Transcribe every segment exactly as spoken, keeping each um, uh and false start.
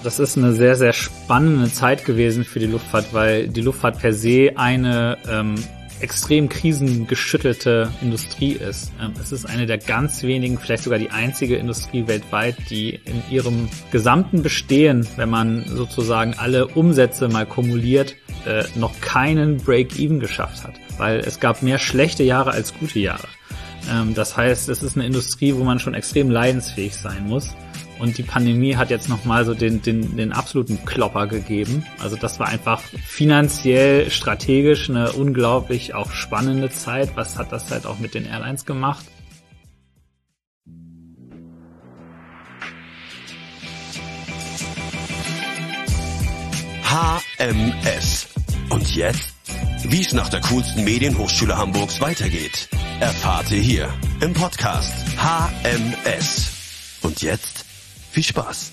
Das ist eine sehr, sehr spannende Zeit gewesen für die Luftfahrt, weil die Luftfahrt per se eine ähm, extrem krisengeschüttelte Industrie ist. Ähm, es ist eine der ganz wenigen, vielleicht sogar die einzige Industrie weltweit, die in ihrem gesamten Bestehen, wenn man sozusagen alle Umsätze mal kumuliert, äh, noch keinen Break-Even geschafft hat. Weil es gab mehr schlechte Jahre als gute Jahre. Ähm, das heißt, es ist eine Industrie, wo man schon extrem leidensfähig sein muss. Und die Pandemie hat jetzt nochmal so den, den, den absoluten Klopper gegeben. Also das war einfach finanziell, strategisch eine unglaublich auch spannende Zeit. Was hat das halt auch mit den Airlines gemacht? H M S. Und jetzt? Wie es nach der coolsten Medienhochschule Hamburgs weitergeht, erfahrt ihr hier im Podcast H M S. Und jetzt? Viel Spaß!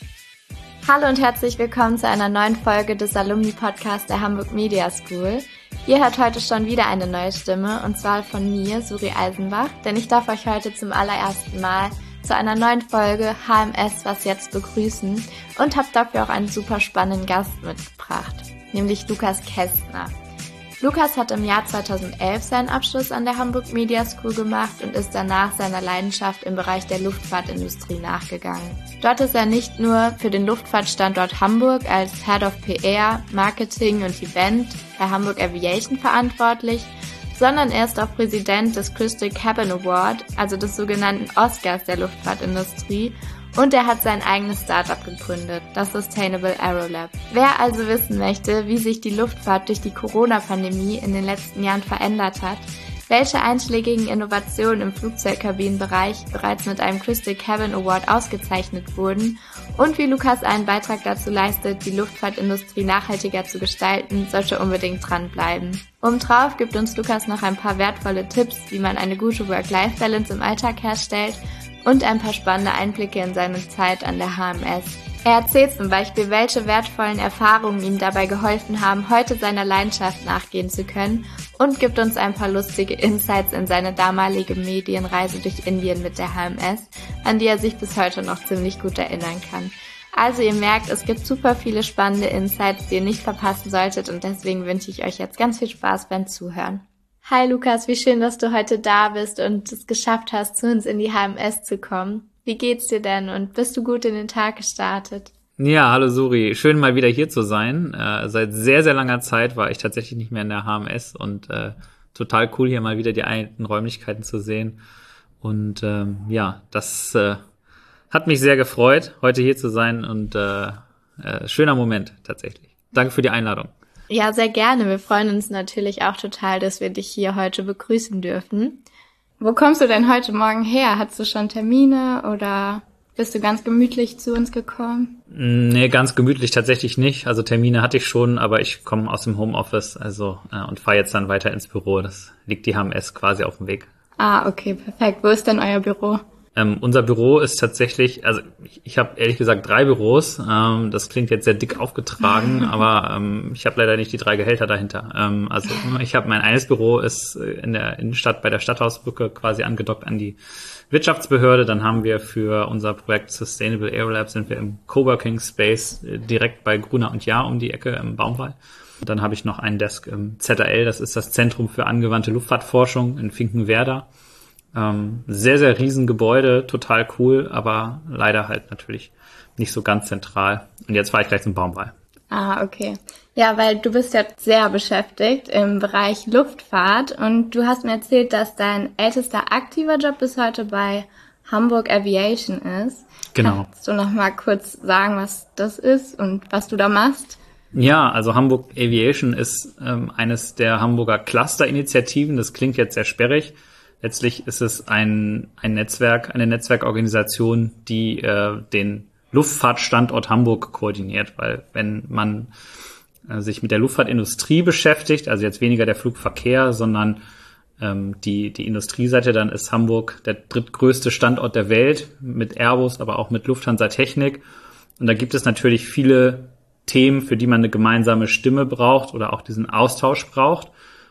Hallo und herzlich willkommen zu einer neuen Folge des Alumni-Podcasts der Hamburg Media School. Ihr hört heute schon wieder eine neue Stimme, und zwar von mir, Suri Eisenbach, denn ich darf euch heute zum allerersten Mal zu einer neuen Folge H M S Was Jetzt begrüßen und habe dafür auch einen super spannenden Gast mitgebracht, nämlich Lukas Kästner. Lukas hat im Jahr zweitausendelf seinen Abschluss an der Hamburg Media School gemacht und ist danach seiner Leidenschaft im Bereich der Luftfahrtindustrie nachgegangen. Dort ist er nicht nur für den Luftfahrtstandort Hamburg als Head of P R, Marketing und Event bei Hamburg Aviation verantwortlich, sondern er ist auch Präsident des Crystal Cabin Award, also des sogenannten Oscars der Luftfahrtindustrie, und er hat sein eigenes Startup gegründet, das Sustainable Aerolab. Wer also wissen möchte, wie sich die Luftfahrt durch die Corona-Pandemie in den letzten Jahren verändert hat, welche einschlägigen Innovationen im Flugzeugkabinenbereich bereits mit einem Crystal Cabin Award ausgezeichnet wurden und wie Lukas einen Beitrag dazu leistet, die Luftfahrtindustrie nachhaltiger zu gestalten, sollte unbedingt dranbleiben. Obendrauf gibt uns Lukas noch ein paar wertvolle Tipps, wie man eine gute Work-Life-Balance im Alltag herstellt, und ein paar spannende Einblicke in seine Zeit an der H M S. Er erzählt zum Beispiel, welche wertvollen Erfahrungen ihm dabei geholfen haben, heute seiner Leidenschaft nachgehen zu können, und gibt uns ein paar lustige Insights in seine damalige Medienreise durch Indien mit der H M S, an die er sich bis heute noch ziemlich gut erinnern kann. Also ihr merkt, es gibt super viele spannende Insights, die ihr nicht verpassen solltet, und deswegen wünsche ich euch jetzt ganz viel Spaß beim Zuhören. Hi Lukas, wie schön, dass du heute da bist und es geschafft hast, zu uns in die H M S zu kommen. Wie geht's dir denn und bist du gut in den Tag gestartet? Ja, hallo Suri, schön mal wieder hier zu sein. Äh, seit sehr, sehr langer Zeit war ich tatsächlich nicht mehr in der H M S und äh, total cool, hier mal wieder die alten Räumlichkeiten zu sehen. Und ähm, ja, das äh, hat mich sehr gefreut, heute hier zu sein, und äh, äh, schöner Moment tatsächlich. Danke für die Einladung. Ja, sehr gerne. Wir freuen uns natürlich auch total, dass wir dich hier heute begrüßen dürfen. Wo kommst du denn heute Morgen her? Hast du schon Termine oder bist du ganz gemütlich zu uns gekommen? Nee, ganz gemütlich tatsächlich nicht. Also Termine hatte ich schon, aber ich komme aus dem Homeoffice also äh, und fahre jetzt dann weiter ins Büro. Das liegt die H M S quasi auf dem Weg. Ah, okay, perfekt. Wo ist denn euer Büro? Ähm, unser Büro ist tatsächlich, also ich, ich habe ehrlich gesagt drei Büros. Ähm, das klingt jetzt sehr dick aufgetragen, aber ähm, ich habe leider nicht die drei Gehälter dahinter. Ähm, also ich habe mein eines Büro ist in der Innenstadt bei der Stadthausbrücke quasi angedockt an die Wirtschaftsbehörde. Dann haben wir für unser Projekt Sustainable Aerolab sind wir im Coworking Space direkt bei Gruner und Jahr um die Ecke im Baumwall. Und dann habe ich noch einen Desk im Z A L, das ist das Zentrum für angewandte Luftfahrtforschung in Finkenwerder. Ähm, sehr, sehr riesen Gebäude, total cool, aber leider halt natürlich nicht so ganz zentral. Und jetzt fahre ich gleich zum Baumwall. Ah, okay. Ja, weil du bist ja sehr beschäftigt im Bereich Luftfahrt und du hast mir erzählt, dass dein ältester aktiver Job bis heute bei Hamburg Aviation ist. Genau. Kannst du noch mal kurz sagen, was das ist und was du da machst? Ja, also Hamburg Aviation ist ähm, eines der Hamburger Cluster-Initiativen. Das klingt jetzt sehr sperrig. Letztlich ist es ein ein Netzwerk, eine Netzwerkorganisation, die äh, den Luftfahrtstandort Hamburg koordiniert, weil wenn man äh, sich mit der Luftfahrtindustrie beschäftigt, also jetzt weniger der Flugverkehr, sondern ähm, die die Industrieseite, dann ist Hamburg der drittgrößte Standort der Welt mit Airbus, aber auch mit Lufthansa Technik. Und da gibt es natürlich viele Themen, für die man eine gemeinsame Stimme braucht oder auch diesen Austausch braucht.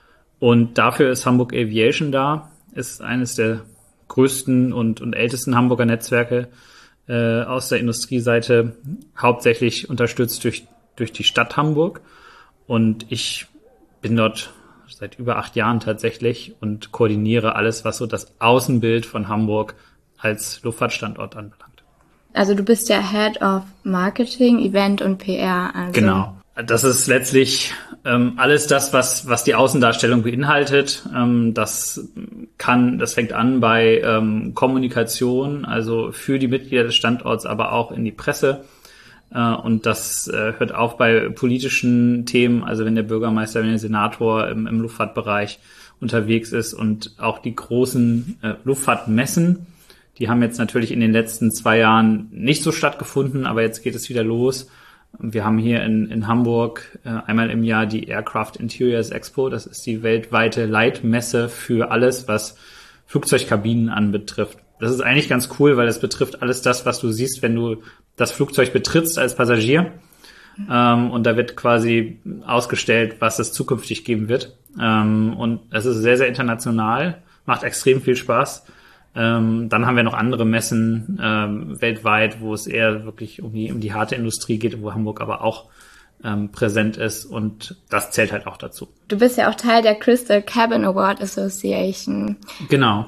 Und dafür ist Hamburg Aviation da. Ist eines der größten und, und ältesten Hamburger Netzwerke, äh, aus der Industrieseite, hauptsächlich unterstützt durch durch die Stadt Hamburg. Und ich bin dort seit über acht Jahren tatsächlich und koordiniere alles, was so das Außenbild von Hamburg als Luftfahrtstandort anbelangt. Also du bist ja Head of Marketing, Event und P R. Also. Genau. Das ist letztlich ähm, alles das, was was die Außendarstellung beinhaltet. Ähm, das kann, das fängt an bei ähm, Kommunikation, also für die Mitglieder des Standorts, aber auch in die Presse. Äh, und das äh, hört auf bei politischen Themen, also wenn der Bürgermeister, wenn der Senator im, im Luftfahrtbereich unterwegs ist und auch die großen äh, Luftfahrtmessen. Die haben jetzt natürlich in den letzten zwei Jahren nicht so stattgefunden, aber jetzt geht es wieder los. Wir haben hier in, in Hamburg äh, einmal im Jahr die Aircraft Interiors Expo. Das ist die weltweite Leitmesse für alles, was Flugzeugkabinen anbetrifft. Das ist eigentlich ganz cool, weil es betrifft alles das, was du siehst, wenn du das Flugzeug betrittst als Passagier. Ähm, und da wird quasi ausgestellt, was es zukünftig geben wird. Ähm, und es ist sehr, sehr international, macht extrem viel Spaß. Ähm, dann haben wir noch andere Messen ähm, weltweit, wo es eher wirklich um die, um die harte Industrie geht, wo Hamburg aber auch ähm, präsent ist, und das zählt halt auch dazu. Du bist ja auch Teil der Crystal Cabin Award Association. Genau.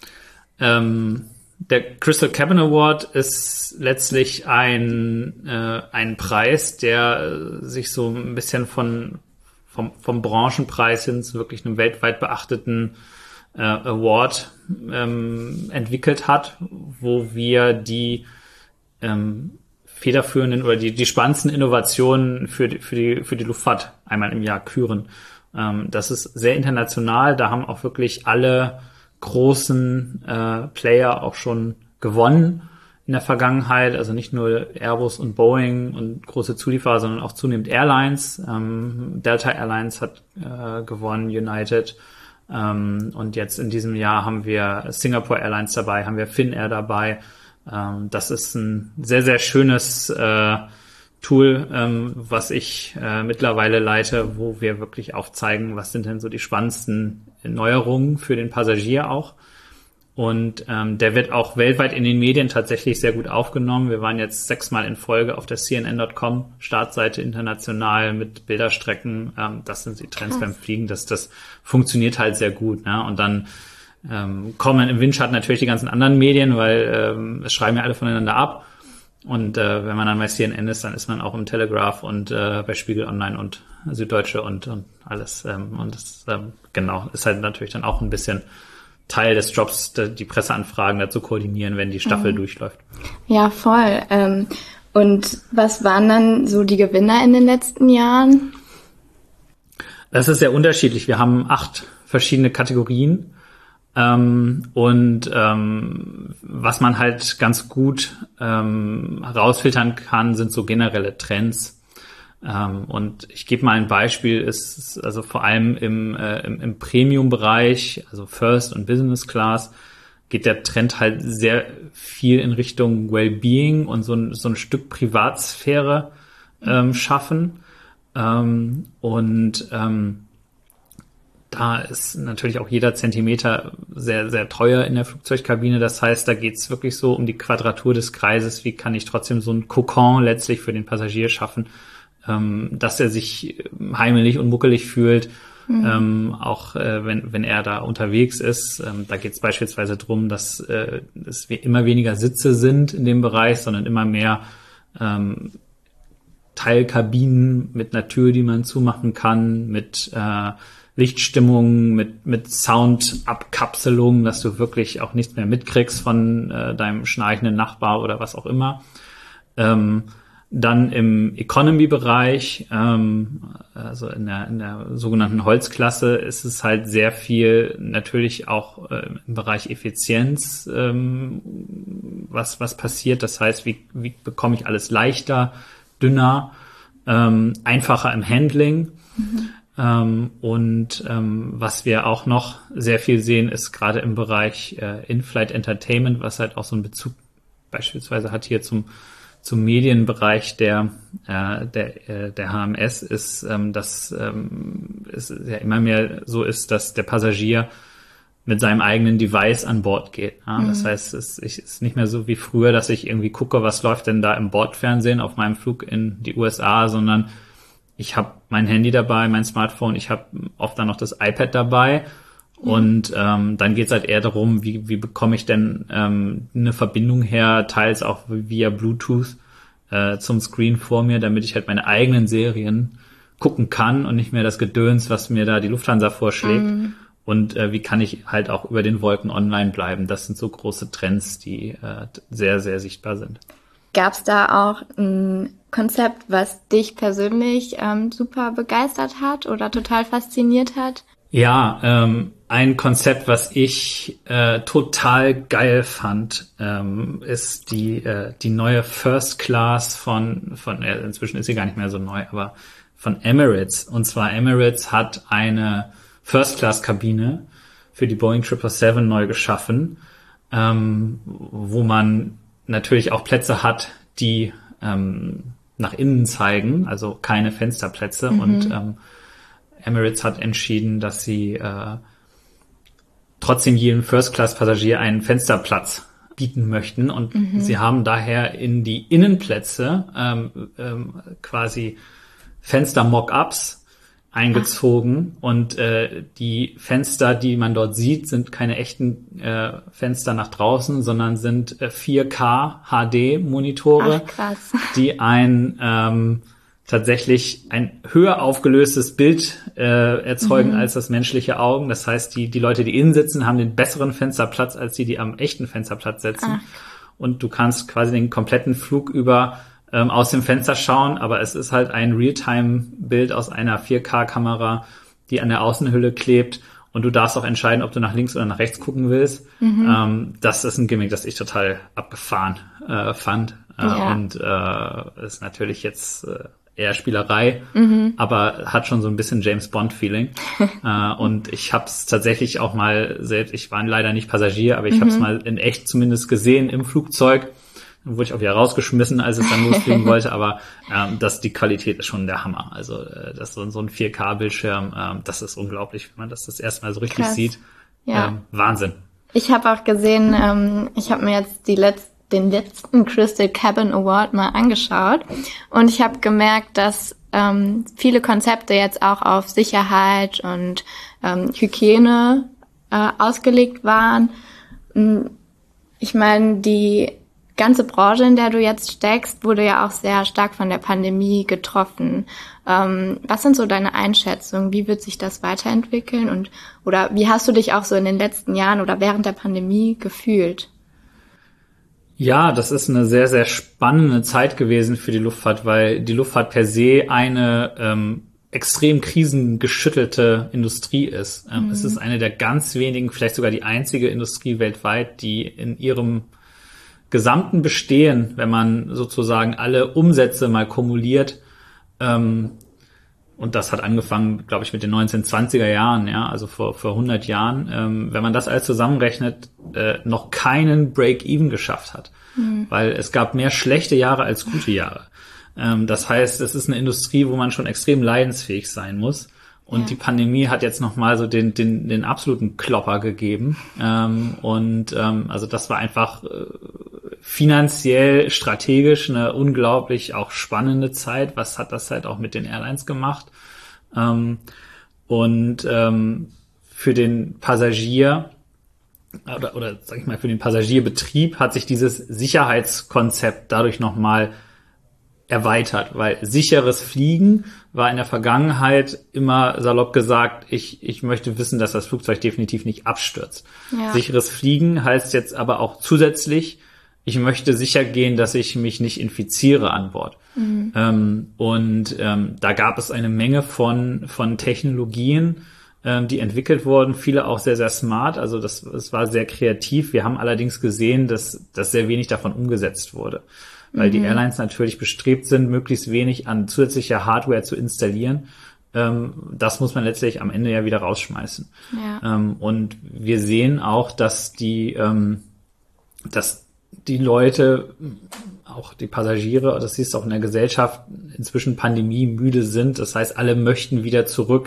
Ähm, der Crystal Cabin Award ist letztlich ein, äh, ein Preis, der sich so ein bisschen von vom, vom Branchenpreis hin zu wirklich einem weltweit beachteten äh, Award ähm, entwickelt hat, wo wir die ähm, federführenden oder die, die spannendsten Innovationen für die, für die, für die Luftfahrt einmal im Jahr küren. Ähm, das ist sehr international. Da haben auch wirklich alle großen äh, Player auch schon gewonnen in der Vergangenheit. Also nicht nur Airbus und Boeing und große Zulieferer, sondern auch zunehmend Airlines. Ähm, Delta Airlines hat äh, gewonnen, United. Ähm, und jetzt in diesem Jahr haben wir Singapore Airlines dabei, haben wir Finnair dabei. Ähm, das ist ein sehr, sehr schönes äh, Tool, ähm, was ich äh, mittlerweile leite, wo wir wirklich aufzeigen, was sind denn so die spannendsten Neuerungen für den Passagier auch. Und ähm, der wird auch weltweit in den Medien tatsächlich sehr gut aufgenommen. Wir waren jetzt sechsmal in Folge auf der C N N Punkt com Startseite international mit Bilderstrecken. Ähm, das sind die Trends beim Fliegen. Das, das funktioniert halt sehr gut. Ne? Und dann ähm, kommen im Windschatten natürlich die ganzen anderen Medien, weil ähm, es schreiben ja alle voneinander ab. Und äh, wenn man dann bei C N N ist, dann ist man auch im Telegraph und äh, bei Spiegel Online und Süddeutsche und, und alles. Ähm, und das ähm, genau ist halt natürlich dann auch ein bisschen Teil des Jobs, die Presseanfragen dazu koordinieren, wenn die Staffel mhm. durchläuft. Ja, voll. Ähm, und was waren dann so die Gewinner in den letzten Jahren? Das ist sehr unterschiedlich. Wir haben acht verschiedene Kategorien. Ähm, und ähm, was man halt ganz gut ähm, herausfiltern kann, sind so generelle Trends. Ähm, und ich gebe mal ein Beispiel, ist also vor allem im, äh, im, im Premium-Bereich, also First und Business Class, geht der Trend halt sehr viel in Richtung Wellbeing und so ein, so ein Stück Privatsphäre ähm, schaffen. Ähm, und ähm, da ist natürlich auch jeder Zentimeter sehr, sehr teuer in der Flugzeugkabine. Das heißt, da geht's wirklich so um die Quadratur des Kreises. Wie kann ich trotzdem so ein Kokon letztlich für den Passagier schaffen, ähm, dass er sich heimelig und muckelig fühlt, mhm. ähm, auch äh, wenn, wenn er da unterwegs ist. Ähm, da geht's beispielsweise drum, dass äh, es immer weniger Sitze sind in dem Bereich, sondern immer mehr ähm, Teilkabinen mit einer Tür, die man zumachen kann, mit äh, Lichtstimmung, mit mit Soundabkapselung, dass du wirklich auch nichts mehr mitkriegst von äh, deinem schnarchenden Nachbar oder was auch immer. Ähm, dann im Economy-Bereich, ähm, also in der in der sogenannten Holzklasse, ist es halt sehr viel natürlich auch äh, im Bereich Effizienz, ähm, was was passiert. Das heißt, wie wie bekomme ich alles leichter, dünner, ähm, einfacher im Handling. Mhm. Ähm, und ähm, was wir auch noch sehr viel sehen, ist gerade im Bereich äh, In-Flight Entertainment, was halt auch so einen Bezug beispielsweise hat hier zum zum Medienbereich der äh, der äh, der H M S, ist, ähm, dass ähm, es ja immer mehr so ist, dass der Passagier mit seinem eigenen Device an Bord geht. Ja? Mhm. Das heißt, es ist nicht mehr so wie früher, dass ich irgendwie gucke, was läuft denn da im Bordfernsehen auf meinem Flug in die U S A, sondern ich habe mein Handy dabei, mein Smartphone, ich habe oft dann noch das iPad dabei. Mhm. Und ähm, dann geht es halt eher darum, wie, wie bekomme ich denn ähm, eine Verbindung her, teils auch via Bluetooth äh, zum Screen vor mir, damit ich halt meine eigenen Serien gucken kann und nicht mehr das Gedöns, was mir da die Lufthansa vorschlägt. Mhm. Und äh, wie kann ich halt auch über den Wolken online bleiben? Das sind so große Trends, die äh, sehr, sehr sichtbar sind. Gab es da auch ein Konzept, was dich persönlich ähm, super begeistert hat oder total fasziniert hat? Ja, ähm, ein Konzept, was ich äh, total geil fand, ähm, ist die äh, die neue First Class von, von äh, inzwischen ist sie gar nicht mehr so neu, aber von Emirates. Und zwar Emirates hat eine First-Class-Kabine für die Boeing sieben sieben sieben neu geschaffen, ähm, wo man natürlich auch Plätze hat, die ähm, nach innen zeigen, also keine Fensterplätze. Mhm. Und ähm, Emirates hat entschieden, dass sie äh, trotzdem jedem First-Class-Passagier einen Fensterplatz bieten möchten. Und mhm. sie haben daher in die Innenplätze ähm, ähm, quasi Fenster-Mock-ups eingezogen. Ach. Und äh, die Fenster, die man dort sieht, sind keine echten äh, Fenster nach draußen, sondern sind äh, vier K H D Monitore, Ach, krass. die ein ähm, tatsächlich ein höher aufgelöstes Bild äh, erzeugen mhm. als das menschliche Auge. Das heißt, die die Leute, die innen sitzen, haben den besseren Fensterplatz als die, die am echten Fensterplatz sitzen. Ach. Und du kannst quasi den kompletten Flug über aus dem Fenster schauen, aber es ist halt ein Realtime-Bild aus einer vier K Kamera, die an der Außenhülle klebt, und du darfst auch entscheiden, ob du nach links oder nach rechts gucken willst. Mhm. Ähm, das ist ein Gimmick, das ich total abgefahren äh, fand. Äh, ja. Und äh, ist natürlich jetzt äh, eher Spielerei, mhm. aber hat schon so ein bisschen James-Bond-Feeling. äh, und ich habe es tatsächlich auch mal selbst, ich war leider nicht Passagier, aber ich mhm. habe es mal in echt zumindest gesehen im Flugzeug. Dann wurde ich auch wieder rausgeschmissen, als es dann losfliegen wollte, aber ähm, das, die Qualität ist schon der Hammer. Also äh, das so, so ein vier K Bildschirm, ähm, das ist unglaublich, wenn man das das erste Mal so richtig Krass. sieht. Ja. Ähm, Wahnsinn. Ich habe auch gesehen, ähm, ich habe mir jetzt die letzt, den letzten Crystal Cabin Award mal angeschaut, und ich habe gemerkt, dass ähm, viele Konzepte jetzt auch auf Sicherheit und ähm, Hygiene äh, ausgelegt waren. Ich meine, die ganze Branche, in der du jetzt steckst, wurde ja auch sehr stark von der Pandemie getroffen. Ähm, was sind so deine Einschätzungen? Wie wird sich das weiterentwickeln? Und oder wie hast du dich auch so in den letzten Jahren oder während der Pandemie gefühlt? Ja, das ist eine sehr, sehr spannende Zeit gewesen für die Luftfahrt, weil die Luftfahrt per se eine ähm, extrem krisengeschüttelte Industrie ist. Ähm, mhm. Es ist eine der ganz wenigen, vielleicht sogar die einzige Industrie weltweit, die in ihrem gesamten Bestehen, wenn man sozusagen alle Umsätze mal kumuliert, ähm, und das hat angefangen, glaube ich, mit den neunzehnhundertzwanziger Jahren, ja, also vor vor hundert Jahren, ähm, wenn man das alles zusammenrechnet, äh, noch keinen Break-Even geschafft hat, mhm. weil es gab mehr schlechte Jahre als gute Jahre. Ähm, das heißt, es ist eine Industrie, wo man schon extrem leidensfähig sein muss. Und ja. die Pandemie hat jetzt nochmal so den, den, den absoluten Klopper gegeben. Ähm, und ähm, also das war einfach äh, finanziell, strategisch eine unglaublich auch spannende Zeit. Was hat das halt auch mit den Airlines gemacht? Ähm, und ähm, für den Passagier oder, oder sag ich mal, für den Passagierbetrieb hat sich dieses Sicherheitskonzept dadurch nochmal erweitert, weil sicheres Fliegen war in der Vergangenheit immer salopp gesagt, ich ich möchte wissen, dass das Flugzeug definitiv nicht abstürzt. Ja. Sicheres Fliegen heißt jetzt aber auch zusätzlich, ich möchte sicher gehen, dass ich mich nicht infiziere an Bord. Mhm. Ähm, und ähm, da gab es eine Menge von von Technologien, ähm, die entwickelt wurden, viele auch sehr, sehr smart, also das, das war sehr kreativ. Wir haben allerdings gesehen, dass, dass sehr wenig davon umgesetzt wurde. Weil mhm. die Airlines natürlich bestrebt sind, möglichst wenig an zusätzlicher Hardware zu installieren. Ähm, das muss man letztlich am Ende ja wieder rausschmeißen. Ja. Ähm, und wir sehen auch, dass die, ähm, dass die Leute, auch die Passagiere, das siehst du auch in der Gesellschaft, inzwischen pandemiemüde sind. Das heißt, alle möchten wieder zurück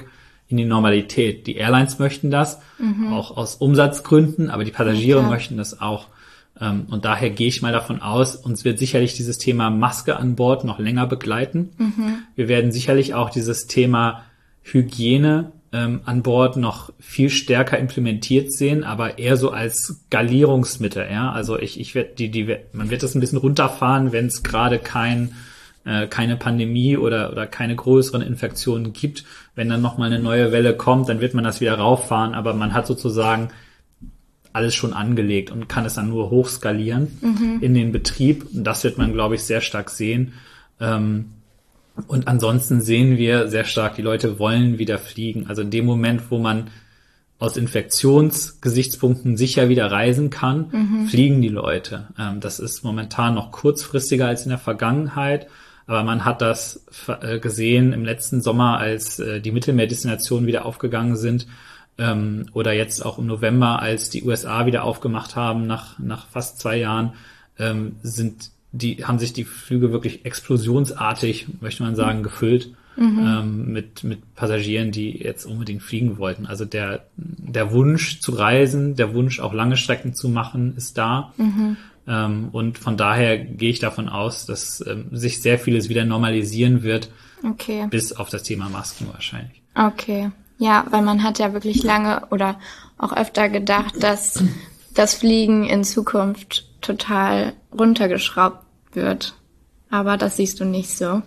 in die Normalität. Die Airlines möchten das, mhm. auch aus Umsatzgründen, aber die Passagiere ja. möchten das auch. Und daher gehe ich mal davon aus, uns wird sicherlich dieses Thema Maske an Bord noch länger begleiten. Mhm. Wir werden sicherlich auch dieses Thema Hygiene ähm, an Bord noch viel stärker implementiert sehen, aber eher so als Skalierungsmittel. Ja? Also ich, ich werde die, die, man wird das ein bisschen runterfahren, wenn es gerade kein äh, keine Pandemie oder oder keine größeren Infektionen gibt. Wenn dann noch mal eine neue Welle kommt, dann wird man das wieder rauffahren. Aber man hat sozusagen alles schon angelegt und kann es dann nur hochskalieren mhm. in den Betrieb. Und das wird man, glaube ich, sehr stark sehen. Ähm, und ansonsten sehen wir sehr stark, die Leute wollen wieder fliegen. Also in dem Moment, wo man aus Infektionsgesichtspunkten sicher wieder reisen kann, mhm. fliegen die Leute. Ähm, das ist momentan noch kurzfristiger als in der Vergangenheit. Aber man hat das äh, gesehen im letzten Sommer, als äh, die Mittelmeerdestinationen wieder aufgegangen sind. Ähm, oder jetzt auch im November, als die U S A wieder aufgemacht haben, nach nach fast zwei Jahren, ähm, sind die haben sich die Flüge wirklich explosionsartig, möchte man sagen, gefüllt mhm. ähm, mit mit Passagieren, die jetzt unbedingt fliegen wollten. Also der der Wunsch zu reisen, der Wunsch auch lange Strecken zu machen, ist da. Mhm. Ähm, und von daher gehe ich davon aus, dass ähm, sich sehr vieles wieder normalisieren wird, okay. bis auf das Thema Masken wahrscheinlich. Okay. Ja, weil man hat ja wirklich lange oder auch öfter gedacht, dass das Fliegen in Zukunft total runtergeschraubt wird. Aber das siehst du nicht so.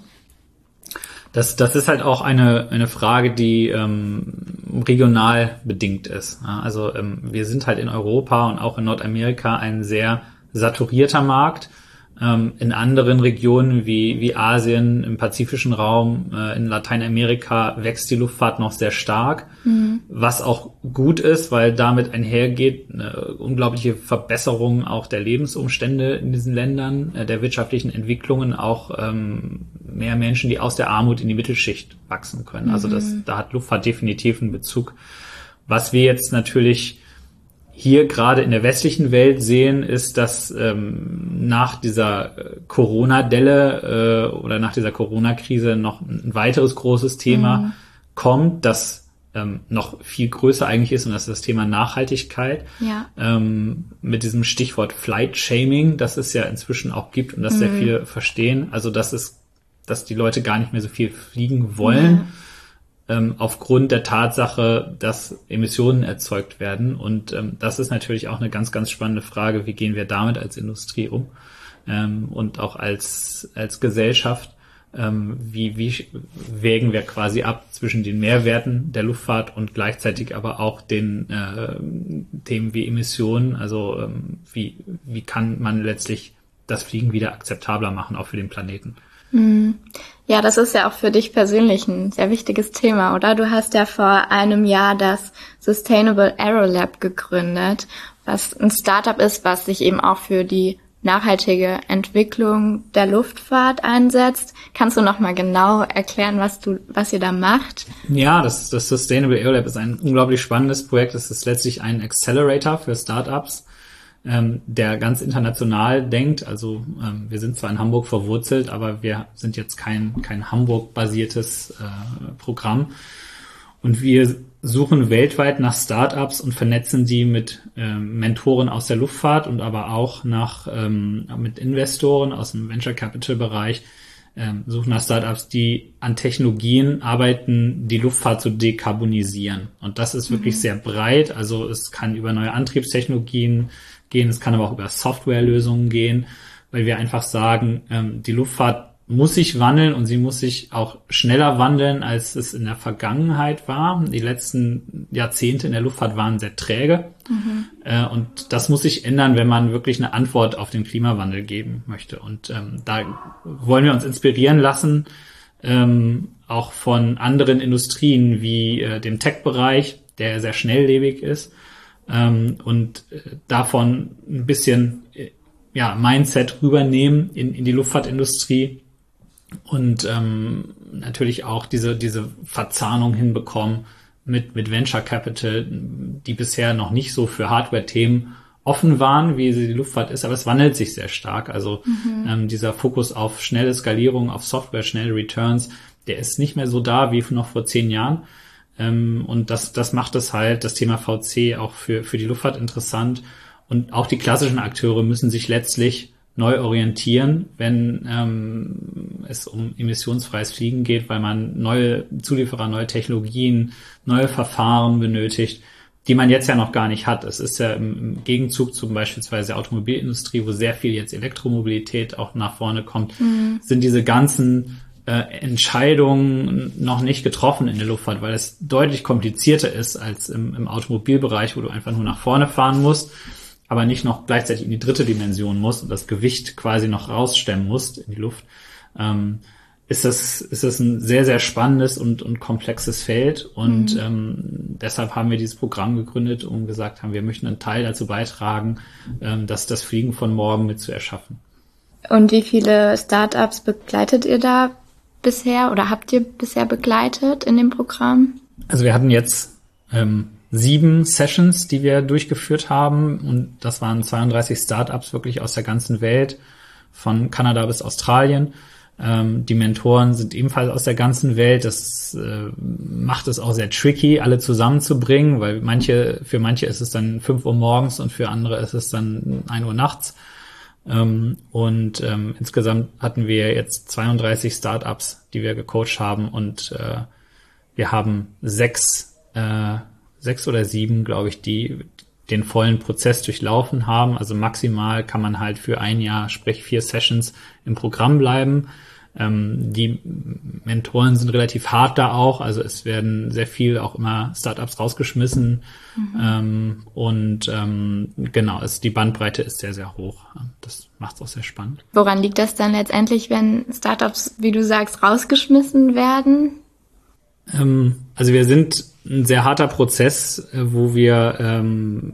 Das, das ist halt auch eine, eine Frage, die ähm, regional bedingt ist. Ja, also ähm, wir sind halt in Europa und auch in Nordamerika ein sehr saturierter Markt. Ähm, in anderen Regionen wie, wie Asien, im pazifischen Raum, äh, in Lateinamerika wächst die Luftfahrt noch sehr stark, mhm. was auch gut ist, weil damit einhergeht eine unglaubliche Verbesserung auch der Lebensumstände in diesen Ländern, äh, der wirtschaftlichen Entwicklungen, auch ähm, mehr Menschen, die aus der Armut in die Mittelschicht wachsen können. Mhm. Also das, da hat Luftfahrt definitiv einen Bezug. Was wir jetzt natürlich hier gerade in der westlichen Welt sehen, ist, dass ähm, nach dieser Corona-Delle äh, oder nach dieser Corona-Krise noch ein weiteres großes Thema mhm. kommt, das ähm, noch viel größer eigentlich ist, und das ist das Thema Nachhaltigkeit. Ja. Ähm, mit diesem Stichwort Flight-Shaming, das es ja inzwischen auch gibt und das mhm. sehr viele verstehen. Also dass es, dass die Leute gar nicht mehr so viel fliegen wollen. Ja. Aufgrund der Tatsache, dass Emissionen erzeugt werden. Und ähm, das ist natürlich auch eine ganz, ganz spannende Frage. Wie gehen wir damit als Industrie um? Ähm, und auch als als Gesellschaft, ähm, wie, wie wägen wir quasi ab zwischen den Mehrwerten der Luftfahrt und gleichzeitig aber auch den äh, Themen wie Emissionen? Also ähm, wie, wie kann man letztlich das Fliegen wieder akzeptabler machen, auch für den Planeten? Ja, das ist ja auch für dich persönlich ein sehr wichtiges Thema, oder? Du hast ja vor einem Jahr das Sustainable Aero Lab gegründet, was ein Startup ist, was sich eben auch für die nachhaltige Entwicklung der Luftfahrt einsetzt. Kannst du noch mal genau erklären, was du, was ihr da macht? Ja, das, das Sustainable Aero Lab ist ein unglaublich spannendes Projekt. Es ist letztlich ein Accelerator für Startups, Ähm, der ganz international denkt. Also ähm, wir sind zwar in Hamburg verwurzelt, aber wir sind jetzt kein kein Hamburg-basiertes äh, Programm. Und wir suchen weltweit nach Startups und vernetzen die mit ähm, Mentoren aus der Luftfahrt und aber auch nach ähm, mit Investoren aus dem Venture Capital Bereich, ähm, suchen nach Startups, die an Technologien arbeiten, die Luftfahrt zu dekarbonisieren. Und das ist wirklich mhm. sehr breit. Also es kann über neue Antriebstechnologien gehen, es kann aber auch über Softwarelösungen gehen, weil wir einfach sagen, ähm, die Luftfahrt muss sich wandeln und sie muss sich auch schneller wandeln, als es in der Vergangenheit war. Die letzten Jahrzehnte in der Luftfahrt waren sehr träge. Mhm. Äh, und das muss sich ändern, wenn man wirklich eine Antwort auf den Klimawandel geben möchte. Und ähm, da wollen wir uns inspirieren lassen, ähm, auch von anderen Industrien wie äh, dem Tech-Bereich, der sehr schnelllebig ist. Ähm, und äh, davon ein bisschen äh, ja Mindset rübernehmen in, in die Luftfahrtindustrie und ähm, natürlich auch diese diese Verzahnung hinbekommen mit mit Venture Capital, die bisher noch nicht so für Hardware-Themen offen waren, wie sie die Luftfahrt ist, aber es wandelt sich sehr stark. Also mhm. ähm, dieser Fokus auf schnelle Skalierung, auf Software, schnelle Returns, der ist nicht mehr so da wie noch vor zehn Jahren. Ähm, und das, das macht es halt, das Thema V C auch für, für die Luftfahrt interessant. Und auch die klassischen Akteure müssen sich letztlich neu orientieren, wenn ähm, es um emissionsfreies Fliegen geht, weil man neue Zulieferer, neue Technologien, neue Verfahren benötigt, die man jetzt ja noch gar nicht hat. Es ist ja im, im Gegenzug zum beispielsweise der Automobilindustrie, wo sehr viel jetzt Elektromobilität auch nach vorne kommt, mhm. sind diese ganzen äh, Entscheidungen noch nicht getroffen in der Luftfahrt, weil es deutlich komplizierter ist als im, im Automobilbereich, wo du einfach nur nach vorne fahren musst, aber nicht noch gleichzeitig in die dritte Dimension musst und das Gewicht quasi noch rausstemmen musst in die Luft, ähm, ist das, ist das ein sehr, sehr spannendes und, und komplexes Feld. Und mhm. ähm, deshalb haben wir dieses Programm gegründet und gesagt haben, wir möchten einen Teil dazu beitragen, ähm, dass das Fliegen von morgen mit zu erschaffen. Und wie viele Startups begleitet ihr da bisher oder habt ihr bisher begleitet in dem Programm? Also wir hatten jetzt ähm, sieben Sessions, die wir durchgeführt haben, und das waren zweiunddreißig Startups wirklich aus der ganzen Welt, von Kanada bis Australien. Ähm, die Mentoren sind ebenfalls aus der ganzen Welt. Das äh, macht es auch sehr tricky, alle zusammenzubringen, weil manche, für manche ist es dann fünf Uhr morgens und für andere ist es dann ein Uhr nachts. Ähm, und ähm, insgesamt hatten wir jetzt zweiunddreißig Startups, die wir gecoacht haben, und äh, wir haben sechs äh, sechs oder sieben, glaube ich, die den vollen Prozess durchlaufen haben. Also maximal kann man halt für ein Jahr, sprich vier Sessions im Programm bleiben. Ähm, die Mentoren sind relativ hart da auch. Also es werden sehr viel auch immer Startups rausgeschmissen. Mhm. Ähm, und ähm, genau, es, die Bandbreite ist sehr, sehr hoch. Das macht es auch sehr spannend. Woran liegt das dann letztendlich, wenn Startups, wie du sagst, rausgeschmissen werden? Ähm, also wir sind ein sehr harter Prozess, wo wir ähm,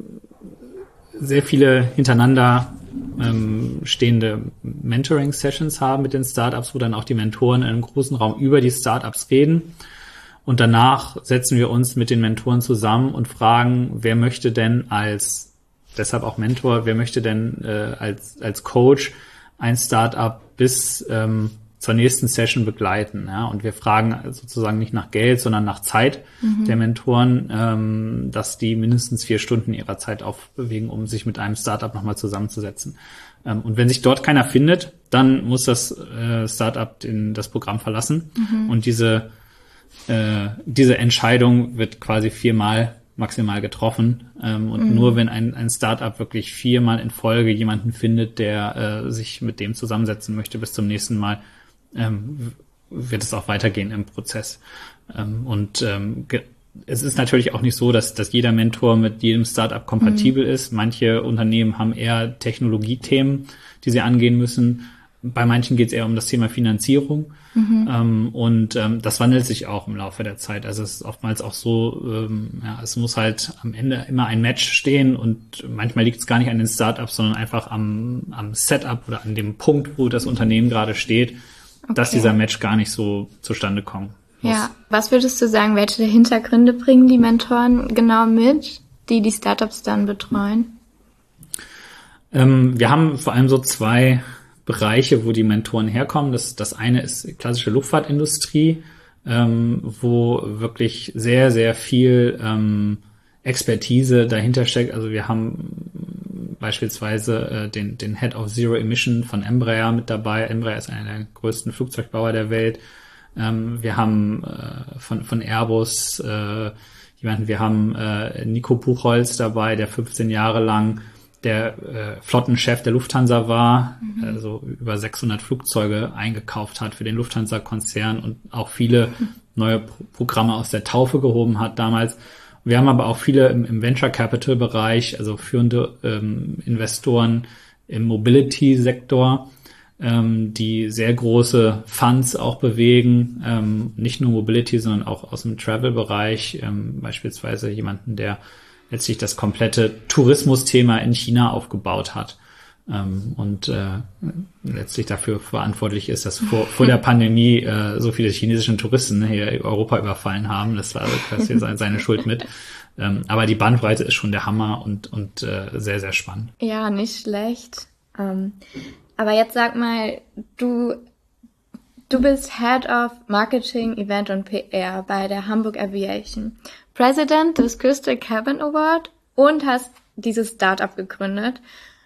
sehr viele hintereinander ähm, stehende Mentoring-Sessions haben mit den Startups, wo dann auch die Mentoren in einem großen Raum über die Startups reden. Und danach setzen wir uns mit den Mentoren zusammen und fragen, wer möchte denn als, deshalb auch Mentor, wer möchte denn äh, als als Coach ein Startup bis ähm, zur nächsten Session begleiten, ja, und wir fragen sozusagen nicht nach Geld, sondern nach Zeit mhm. der Mentoren, ähm, dass die mindestens vier Stunden ihrer Zeit aufbewegen, um sich mit einem Startup nochmal zusammenzusetzen. Ähm, und wenn sich dort keiner findet, dann muss das äh, Startup den, das Programm verlassen mhm. und diese äh, diese Entscheidung wird quasi viermal maximal getroffen, ähm, und mhm. nur wenn ein, ein Startup wirklich viermal in Folge jemanden findet, der äh, sich mit dem zusammensetzen möchte bis zum nächsten Mal, ähm, wird es auch weitergehen im Prozess. Ähm, und ähm, ge- es ist natürlich auch nicht so, dass, dass jeder Mentor mit jedem Startup kompatibel mhm. ist. Manche Unternehmen haben eher Technologiethemen, die sie angehen müssen. Bei manchen geht es eher um das Thema Finanzierung. Mhm. Ähm, und ähm, das wandelt sich auch im Laufe der Zeit. Also es ist oftmals auch so, ähm, ja, es muss halt am Ende immer ein Match stehen, und manchmal liegt es gar nicht an den Startups, sondern einfach am, am Setup oder an dem Punkt, wo das Unternehmen gerade steht, okay. dass dieser Match gar nicht so zustande kommen muss. Ja, was würdest du sagen, welche Hintergründe bringen die Mentoren genau mit, die die Startups dann betreuen? Ähm, wir haben vor allem so zwei Bereiche, wo die Mentoren herkommen. Das, das eine ist die klassische Luftfahrtindustrie, ähm, wo wirklich sehr, sehr viel ähm, Expertise dahinter steckt. Also wir haben beispielsweise äh, den, den Head of Zero Emission von Embraer mit dabei. Embraer ist einer der größten Flugzeugbauer der Welt. Ähm, wir haben äh, von, von Airbus äh, jemanden, wir haben äh, Nico Buchholz dabei, der fünfzehn Jahre lang der äh, Flottenchef der Lufthansa war, mhm. also über sechshundert Flugzeuge eingekauft hat für den Lufthansa-Konzern und auch viele mhm. neue Pro- Programme aus der Taufe gehoben hat damals. Wir haben aber auch viele im, im Venture-Capital-Bereich, also führende ähm, Investoren im Mobility-Sektor, ähm, die sehr große Funds auch bewegen, ähm, nicht nur Mobility, sondern auch aus dem Travel-Bereich, ähm, beispielsweise jemanden, der letztlich das komplette Tourismusthema in China aufgebaut hat ähm, und äh, letztlich dafür verantwortlich ist, dass vor, vor der Pandemie äh, so viele chinesischen Touristen hier Europa überfallen haben. Das war das hier seine Schuld mit. Ähm, aber die Bandbreite ist schon der Hammer und, und äh, sehr, sehr spannend. Ja, nicht schlecht. Ähm, aber jetzt sag mal, du Du bist Head of Marketing, Event und P R bei der Hamburg Aviation, President des Crystal Cabin Award und hast dieses Startup gegründet,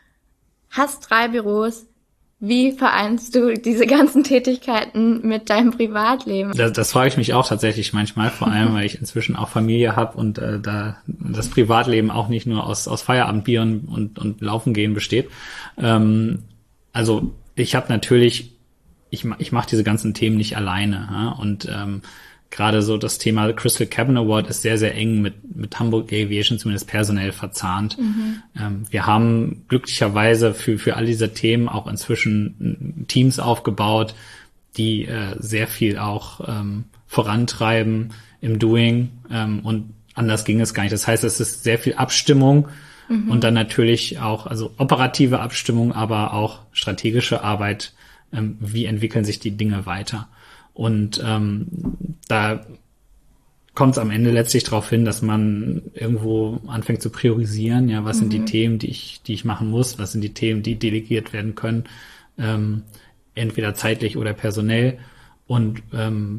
hast drei Büros. Wie vereinst du diese ganzen Tätigkeiten mit deinem Privatleben? Das, das frage ich mich auch tatsächlich manchmal, vor allem, weil ich inzwischen auch Familie habe und äh, da das Privatleben auch nicht nur aus aus Feierabendbieren und und Laufen gehen besteht. Ähm, also ich habe natürlich, ich ich mache diese ganzen Themen nicht alleine, ja? Und ähm, gerade so das Thema Crystal Cabin Award ist sehr, sehr eng mit mit Hamburg Aviation zumindest personell verzahnt. Mhm. Ähm, wir haben glücklicherweise für für all diese Themen auch inzwischen Teams aufgebaut, die äh, sehr viel auch ähm, vorantreiben im Doing. Ähm, und anders ging es gar nicht. Das heißt, es ist sehr viel Abstimmung mhm. und dann natürlich auch, also operative Abstimmung, aber auch strategische Arbeit. Ähm, wie entwickeln sich die Dinge weiter? Und ähm, da kommt es am Ende letztlich darauf hin, dass man irgendwo anfängt zu priorisieren. Ja, was mhm. sind die Themen, die ich, die ich machen muss? Was sind die Themen, die delegiert werden können? Ähm, entweder zeitlich oder personell. Und ähm,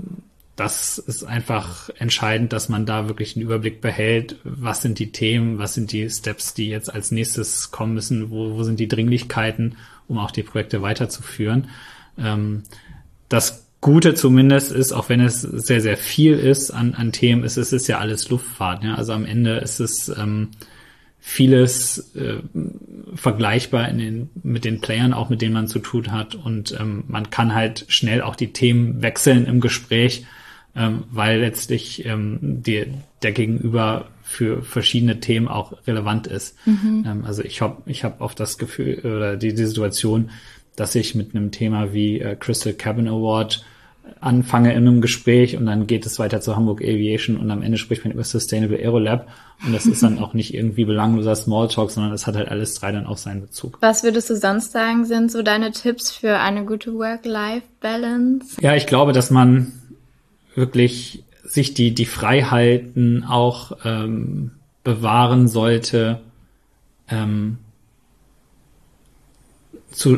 das ist einfach entscheidend, dass man da wirklich einen Überblick behält. Was sind die Themen? Was sind die Steps, die jetzt als nächstes kommen müssen? Wo, wo sind die Dringlichkeiten, um auch die Projekte weiterzuführen? Ähm, das Gute zumindest ist, auch wenn es sehr, sehr viel ist an, an Themen, ist es ist ja alles Luftfahrt. Ja? Also am Ende ist es ähm, vieles äh, vergleichbar in den, mit den Playern, auch mit denen man zu tun hat. Und ähm, man kann halt schnell auch die Themen wechseln im Gespräch, ähm, weil letztlich ähm, die, der Gegenüber für verschiedene Themen auch relevant ist. Mhm. Ähm, also ich habe ich hab oft das Gefühl oder die, die Situation, dass ich mit einem Thema wie äh, Crystal Cabin Award anfange in einem Gespräch und dann geht es weiter zu Hamburg Aviation und am Ende spricht man über Sustainable Aerolab und das ist dann auch nicht irgendwie belangloser Smalltalk, sondern das hat halt alles drei dann auch seinen Bezug. Was würdest du sonst sagen, sind so deine Tipps für eine gute Work-Life-Balance? Ja, ich glaube, dass man wirklich sich die die Freiheiten auch ähm, bewahren sollte, ähm, zu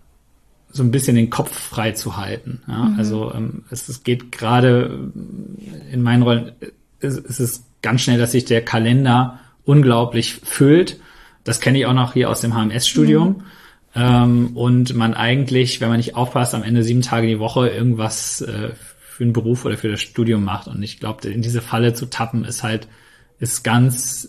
so ein bisschen den Kopf frei zu halten. Ja? Mhm. Also ähm, es, es geht gerade in meinen Rollen, es, es ist ganz schnell, dass sich der Kalender unglaublich füllt. Das kenne ich auch noch hier aus dem H M S-Studium. Mhm. Ähm, und man eigentlich, wenn man nicht aufpasst, am Ende sieben Tage die Woche irgendwas äh, für einen Beruf oder für das Studium macht. Und ich glaube, in diese Falle zu tappen, ist halt ist ganz,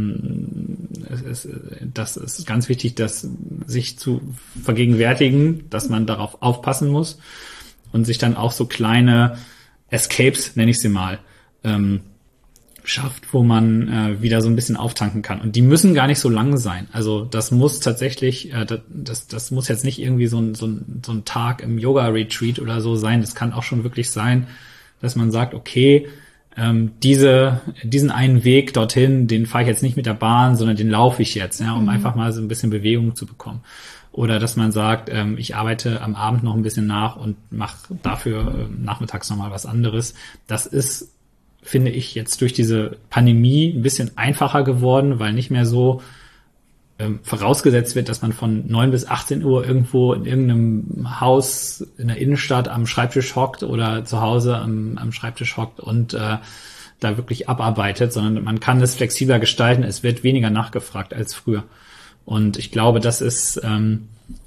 ähm, ist, das ist ganz wichtig, dass sich zu vergegenwärtigen, dass man darauf aufpassen muss und sich dann auch so kleine Escapes, nenne ich sie mal, ähm, schafft, wo man äh, wieder so ein bisschen auftanken kann. Und die müssen gar nicht so lang sein. Also das muss tatsächlich, äh, das, das muss jetzt nicht irgendwie so ein, so ein, so ein Tag im Yoga-Retreat oder so sein. Das kann auch schon wirklich sein, dass man sagt, okay, Ähm, diese, diesen einen Weg dorthin, den fahre ich jetzt nicht mit der Bahn, sondern den laufe ich jetzt, ja, um mhm. einfach mal so ein bisschen Bewegung zu bekommen. Oder dass man sagt, ähm, ich arbeite am Abend noch ein bisschen nach und mache dafür äh, nachmittags nochmal was anderes. Das ist, finde ich, jetzt durch diese Pandemie ein bisschen einfacher geworden, weil nicht mehr so ähm, vorausgesetzt wird, dass man von neun bis achtzehn Uhr irgendwo in irgendeinem Haus in der Innenstadt am Schreibtisch hockt oder zu Hause am, am Schreibtisch hockt und äh, da wirklich abarbeitet, sondern man kann es flexibler gestalten. Es wird weniger nachgefragt als früher. Und ich glaube, das ist ähm,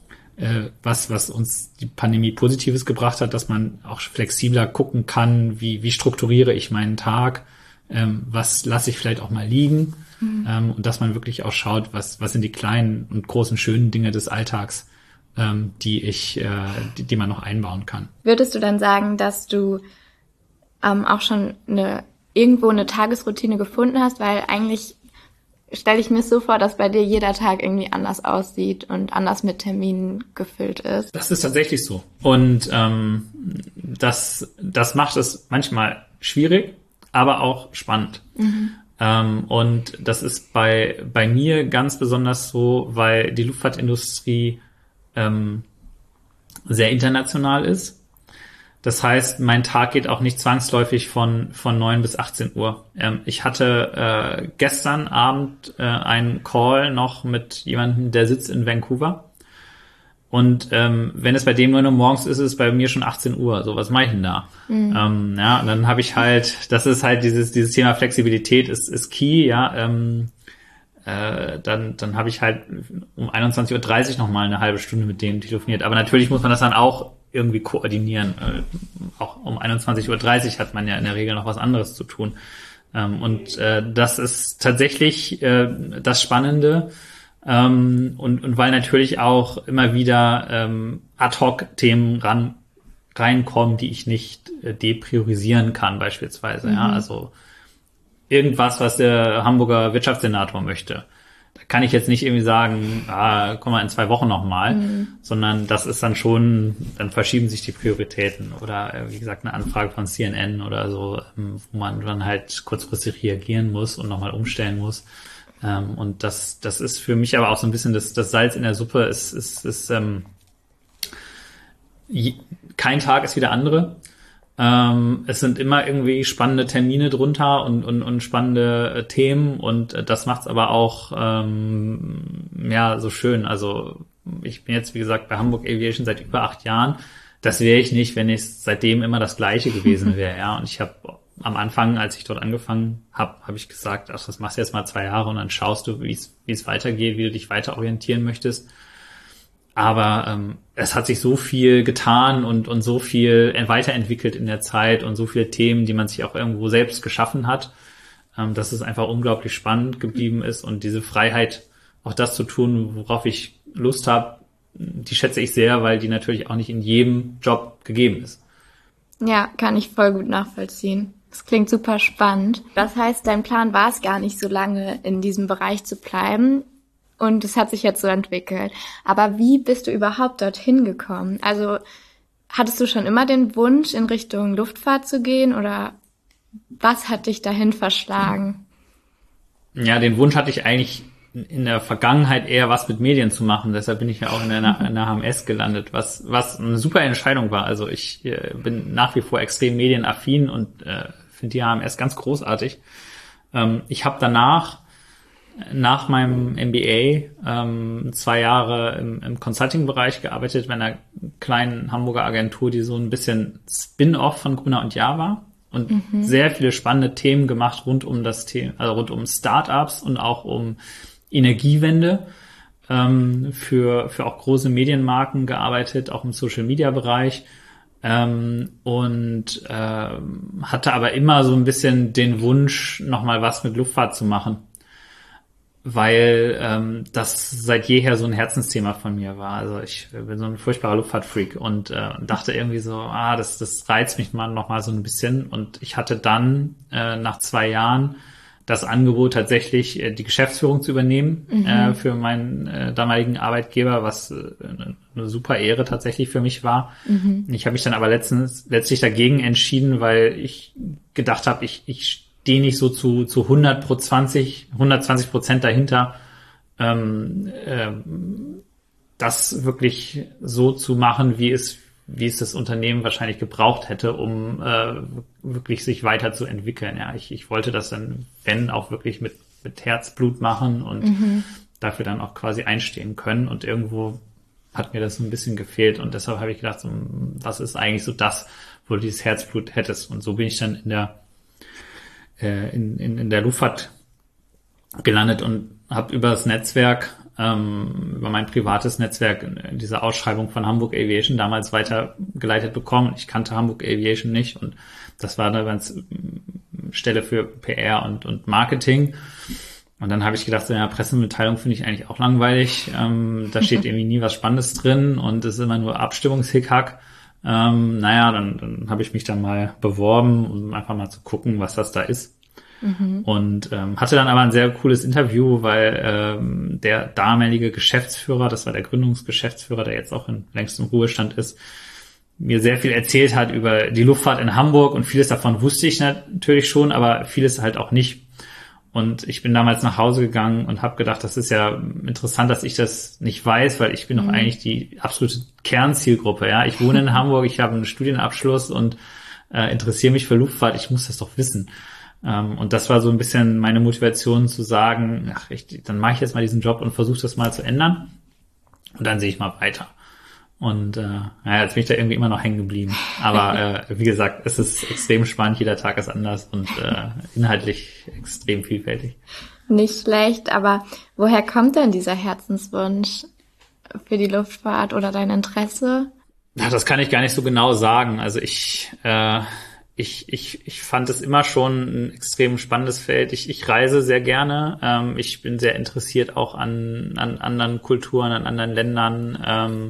äh, was, was uns die Pandemie Positives gebracht hat, dass man auch flexibler gucken kann, wie, wie strukturiere ich meinen Tag, ähm, was lasse ich vielleicht auch mal liegen. Mhm. Ähm, und dass man wirklich auch schaut, was, was sind die kleinen und großen, schönen Dinge des Alltags, ähm, die ich, äh, die, die man noch einbauen kann. Würdest du dann sagen, dass du ähm, auch schon eine, irgendwo eine Tagesroutine gefunden hast? Weil eigentlich stelle ich mir so vor, dass bei dir jeder Tag irgendwie anders aussieht und anders mit Terminen gefüllt ist. Das ist tatsächlich so. Und ähm, das, das macht es manchmal schwierig, aber auch spannend. Mhm. Ähm, und das ist bei bei mir ganz besonders so, weil die Luftfahrtindustrie ähm, sehr international ist. Das heißt, mein Tag geht auch nicht zwangsläufig von von neun bis achtzehn Uhr. Ähm, ich hatte äh, gestern Abend äh, einen Call noch mit jemandem, der sitzt in Vancouver. Und ähm, wenn es bei dem neun Uhr morgens ist, ist es bei mir schon achtzehn Uhr. So, was mache ich denn da? Mhm. Ähm, ja, und dann habe ich halt, das ist halt dieses dieses Thema Flexibilität ist ist key, ja. Ähm, äh, dann dann habe ich halt um einundzwanzig Uhr dreißig nochmal eine halbe Stunde mit denen telefoniert. Aber natürlich muss man das dann auch irgendwie koordinieren. Äh, auch um einundzwanzig Uhr dreißig hat man ja in der Regel noch was anderes zu tun. Ähm, und äh, das ist tatsächlich äh, das Spannende. Ähm, und, und weil natürlich auch immer wieder ähm, Ad-Hoc-Themen ran, reinkommen, die ich nicht äh, depriorisieren kann beispielsweise. Mhm. Ja, also irgendwas, was der Hamburger Wirtschaftssenator möchte. Da kann ich jetzt nicht irgendwie sagen, ah, komm mal in zwei Wochen nochmal, mhm. sondern das ist dann schon, dann verschieben sich die Prioritäten. Oder äh, wie gesagt, eine Anfrage von C N N oder so, ähm, wo man dann halt kurzfristig reagieren muss und nochmal umstellen muss. Ähm, und das, das ist für mich aber auch so ein bisschen das, das Salz in der Suppe. Ist, ist, ist ähm, je, kein Tag ist wie der andere. Ähm, es sind immer irgendwie spannende Termine drunter und, und, und spannende äh, Themen und äh, das macht's aber auch ähm, ja so schön. Also ich bin jetzt wie gesagt bei Hamburg Aviation seit über acht Jahren. Das wäre ich nicht, wenn es seitdem immer das Gleiche gewesen wäre. Ja, und ich habe am Anfang, als ich dort angefangen habe, habe ich gesagt, ach, das machst du jetzt mal zwei Jahre und dann schaust du, wie es wie es weitergeht, wie du dich weiter orientieren möchtest. Aber ähm, es hat sich so viel getan und und so viel weiterentwickelt in der Zeit und so viele Themen, die man sich auch irgendwo selbst geschaffen hat, ähm, dass es einfach unglaublich spannend geblieben ist und diese Freiheit, auch das zu tun, worauf ich Lust habe, die schätze ich sehr, weil die natürlich auch nicht in jedem Job gegeben ist. Ja, kann ich voll gut nachvollziehen. Das klingt super spannend. Das heißt, dein Plan war es gar nicht so lange, in diesem Bereich zu bleiben und es hat sich jetzt so entwickelt. Aber wie bist du überhaupt dorthin gekommen? Also hattest du schon immer den Wunsch, in Richtung Luftfahrt zu gehen oder was hat dich dahin verschlagen? Ja, den Wunsch hatte ich eigentlich in der Vergangenheit eher was mit Medien zu machen. Deshalb bin ich ja auch in der, in der H M S gelandet, was was eine super Entscheidung war. Also ich äh, bin nach wie vor extrem medienaffin und äh, finde die H M S ganz großartig. Ähm, ich habe danach, nach meinem M B A, ähm, zwei Jahre im, im Consulting-Bereich gearbeitet bei einer kleinen Hamburger Agentur, die so ein bisschen Spin-off von Gruner und Jahr war. Und mhm. sehr viele spannende Themen gemacht rund um das Thema, also rund um Startups und auch um Energiewende, ähm, für für auch große Medienmarken gearbeitet, auch im Social-Media-Bereich, ähm, und ähm, hatte aber immer so ein bisschen den Wunsch, nochmal was mit Luftfahrt zu machen, weil ähm, das seit jeher so ein Herzensthema von mir war. Also ich bin so ein furchtbarer Luftfahrtfreak und äh, dachte irgendwie so, ah, das das reizt mich mal noch mal so ein bisschen. Und ich hatte dann äh, nach zwei Jahren das Angebot, tatsächlich äh, die Geschäftsführung zu übernehmen, mhm. äh, für meinen äh, damaligen Arbeitgeber, was äh, eine super Ehre tatsächlich für mich war. Mhm. Ich habe mich dann aber letztens letztlich dagegen entschieden, weil ich gedacht habe, ich ich stehe nicht so zu zu hundertzwanzig Prozent dahinter, ähm, äh, das wirklich so zu machen, wie es wie es das Unternehmen wahrscheinlich gebraucht hätte, um äh, wirklich sich weiterzuentwickeln. Ja, ich, ich wollte das dann, wenn, auch wirklich mit mit Herzblut machen und mhm. dafür dann auch quasi einstehen können. Und irgendwo hat mir das so ein bisschen gefehlt. Und deshalb habe ich gedacht, so, was ist eigentlich so das, wo du dieses Herzblut hättest? Und so bin ich dann in der äh, in, in, in der Luftfahrt gelandet und habe über das Netzwerk, ähm, über mein privates Netzwerk diese Ausschreibung von Hamburg Aviation damals weitergeleitet bekommen. Ich kannte Hamburg Aviation nicht und das war eine Stelle für P R und, und Marketing. Und dann habe ich gedacht, so, ja, Pressemitteilung finde ich eigentlich auch langweilig. Ähm, da steht irgendwie nie was Spannendes drin und es ist immer nur Abstimmungshickhack. Ähm, naja, dann, dann habe ich mich dann mal beworben, um einfach mal zu gucken, was das da ist. Mhm. Und ähm, hatte dann aber ein sehr cooles Interview, weil ähm, der damalige Geschäftsführer, das war der Gründungsgeschäftsführer, der jetzt auch in längstem Ruhestand ist, mir sehr viel erzählt hat über die Luftfahrt in Hamburg und vieles davon wusste ich natürlich schon, aber vieles halt auch nicht. Und ich bin damals nach Hause gegangen und habe gedacht, das ist ja interessant, dass ich das nicht weiß, weil ich bin mhm. doch eigentlich die absolute Kernzielgruppe. Ja, ich wohne in Hamburg, ich habe einen Studienabschluss und äh, interessiere mich für Luftfahrt. Ich muss das doch wissen. Ähm, und das war so ein bisschen meine Motivation zu sagen, ach, ich, dann mache ich jetzt mal diesen Job und versuche das mal zu ändern und dann sehe ich mal weiter. Und äh, naja, jetzt bin ich da irgendwie immer noch hängen geblieben. Aber äh, wie gesagt, es ist extrem spannend, jeder Tag ist anders und äh, inhaltlich extrem vielfältig. Nicht schlecht, aber woher kommt denn dieser Herzenswunsch für die Luftfahrt oder dein Interesse? Ja, das kann ich gar nicht so genau sagen. Also ich äh, ich ich ich fand es immer schon ein extrem spannendes Feld. Ich ich reise sehr gerne. Ähm, ich bin sehr interessiert auch an an anderen Kulturen, an anderen Ländern. Ähm,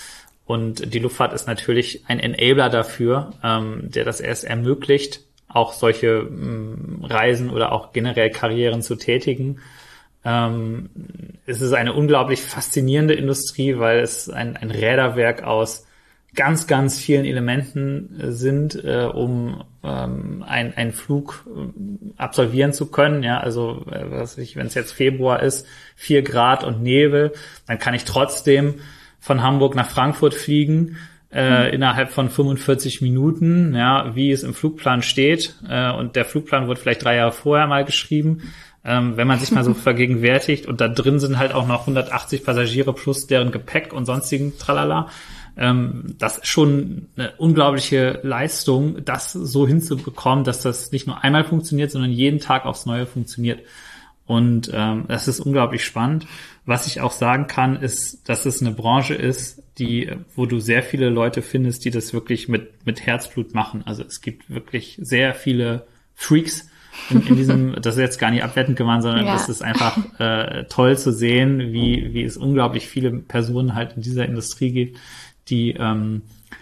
Und die Luftfahrt ist natürlich ein Enabler dafür, ähm, der das erst ermöglicht, auch solche ähm, Reisen oder auch generell Karrieren zu tätigen. Ähm, es ist eine unglaublich faszinierende Industrie, weil es ein, ein Räderwerk aus ganz, ganz vielen Elementen sind, äh, um ähm, ein, einen Flug äh, absolvieren zu können. Ja, also äh, was weiß ich, wenn es jetzt Februar ist, vier Grad und Nebel, dann kann ich trotzdem von Hamburg nach Frankfurt fliegen, äh, mhm. innerhalb von fünfundvierzig Minuten, ja, wie es im Flugplan steht. Äh, und der Flugplan wurde vielleicht drei Jahre vorher mal geschrieben. Ähm, wenn man sich mal so vergegenwärtigt und da drin sind halt auch noch hundertachtzig Passagiere plus deren Gepäck und sonstigen Tralala. Ähm, das ist schon eine unglaubliche Leistung, das so hinzubekommen, dass das nicht nur einmal funktioniert, sondern jeden Tag aufs Neue funktioniert. Und ähm, das ist unglaublich spannend. Was ich auch sagen kann, ist, dass es eine Branche ist, die, wo du sehr viele Leute findest, die das wirklich mit mit Herzblut machen. Also es gibt wirklich sehr viele Freaks in, in diesem, das ist jetzt gar nicht abwertend gemeint, sondern ja. Das ist einfach äh, toll zu sehen, wie wie es unglaublich viele Personen halt in dieser Industrie gibt, die ähm,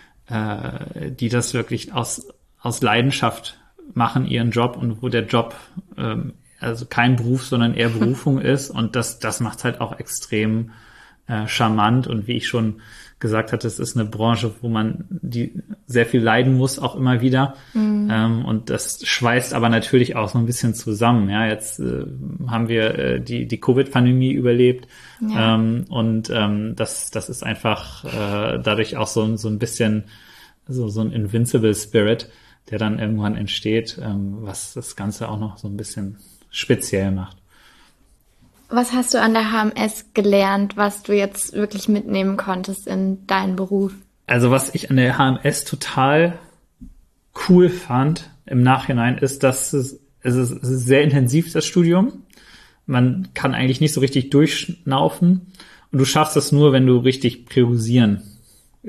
äh, die das wirklich aus aus Leidenschaft machen, ihren Job, und wo der Job ähm, also kein Beruf, sondern eher Berufung ist, und das das macht es halt auch extrem äh, charmant. Und wie ich schon gesagt hatte, es ist eine Branche, wo man die sehr viel leiden muss, auch immer wieder. Mhm. Ähm, und das schweißt aber natürlich auch so ein bisschen zusammen. Ja, jetzt äh, haben wir äh, die die Covid-Pandemie überlebt, ja. ähm, und ähm, das das ist einfach äh, dadurch auch so so ein bisschen so so ein Invincible Spirit, der dann irgendwann entsteht, ähm, was das Ganze auch noch so ein bisschen speziell macht. Was hast du an der H M S gelernt, was du jetzt wirklich mitnehmen konntest in deinen Beruf? Also was ich an der H M S total cool fand im Nachhinein, ist, dass es, es ist, es ist sehr intensiv, das Studium. Man kann eigentlich nicht so richtig durchschnaufen, und du schaffst das nur, wenn du richtig priorisieren äh,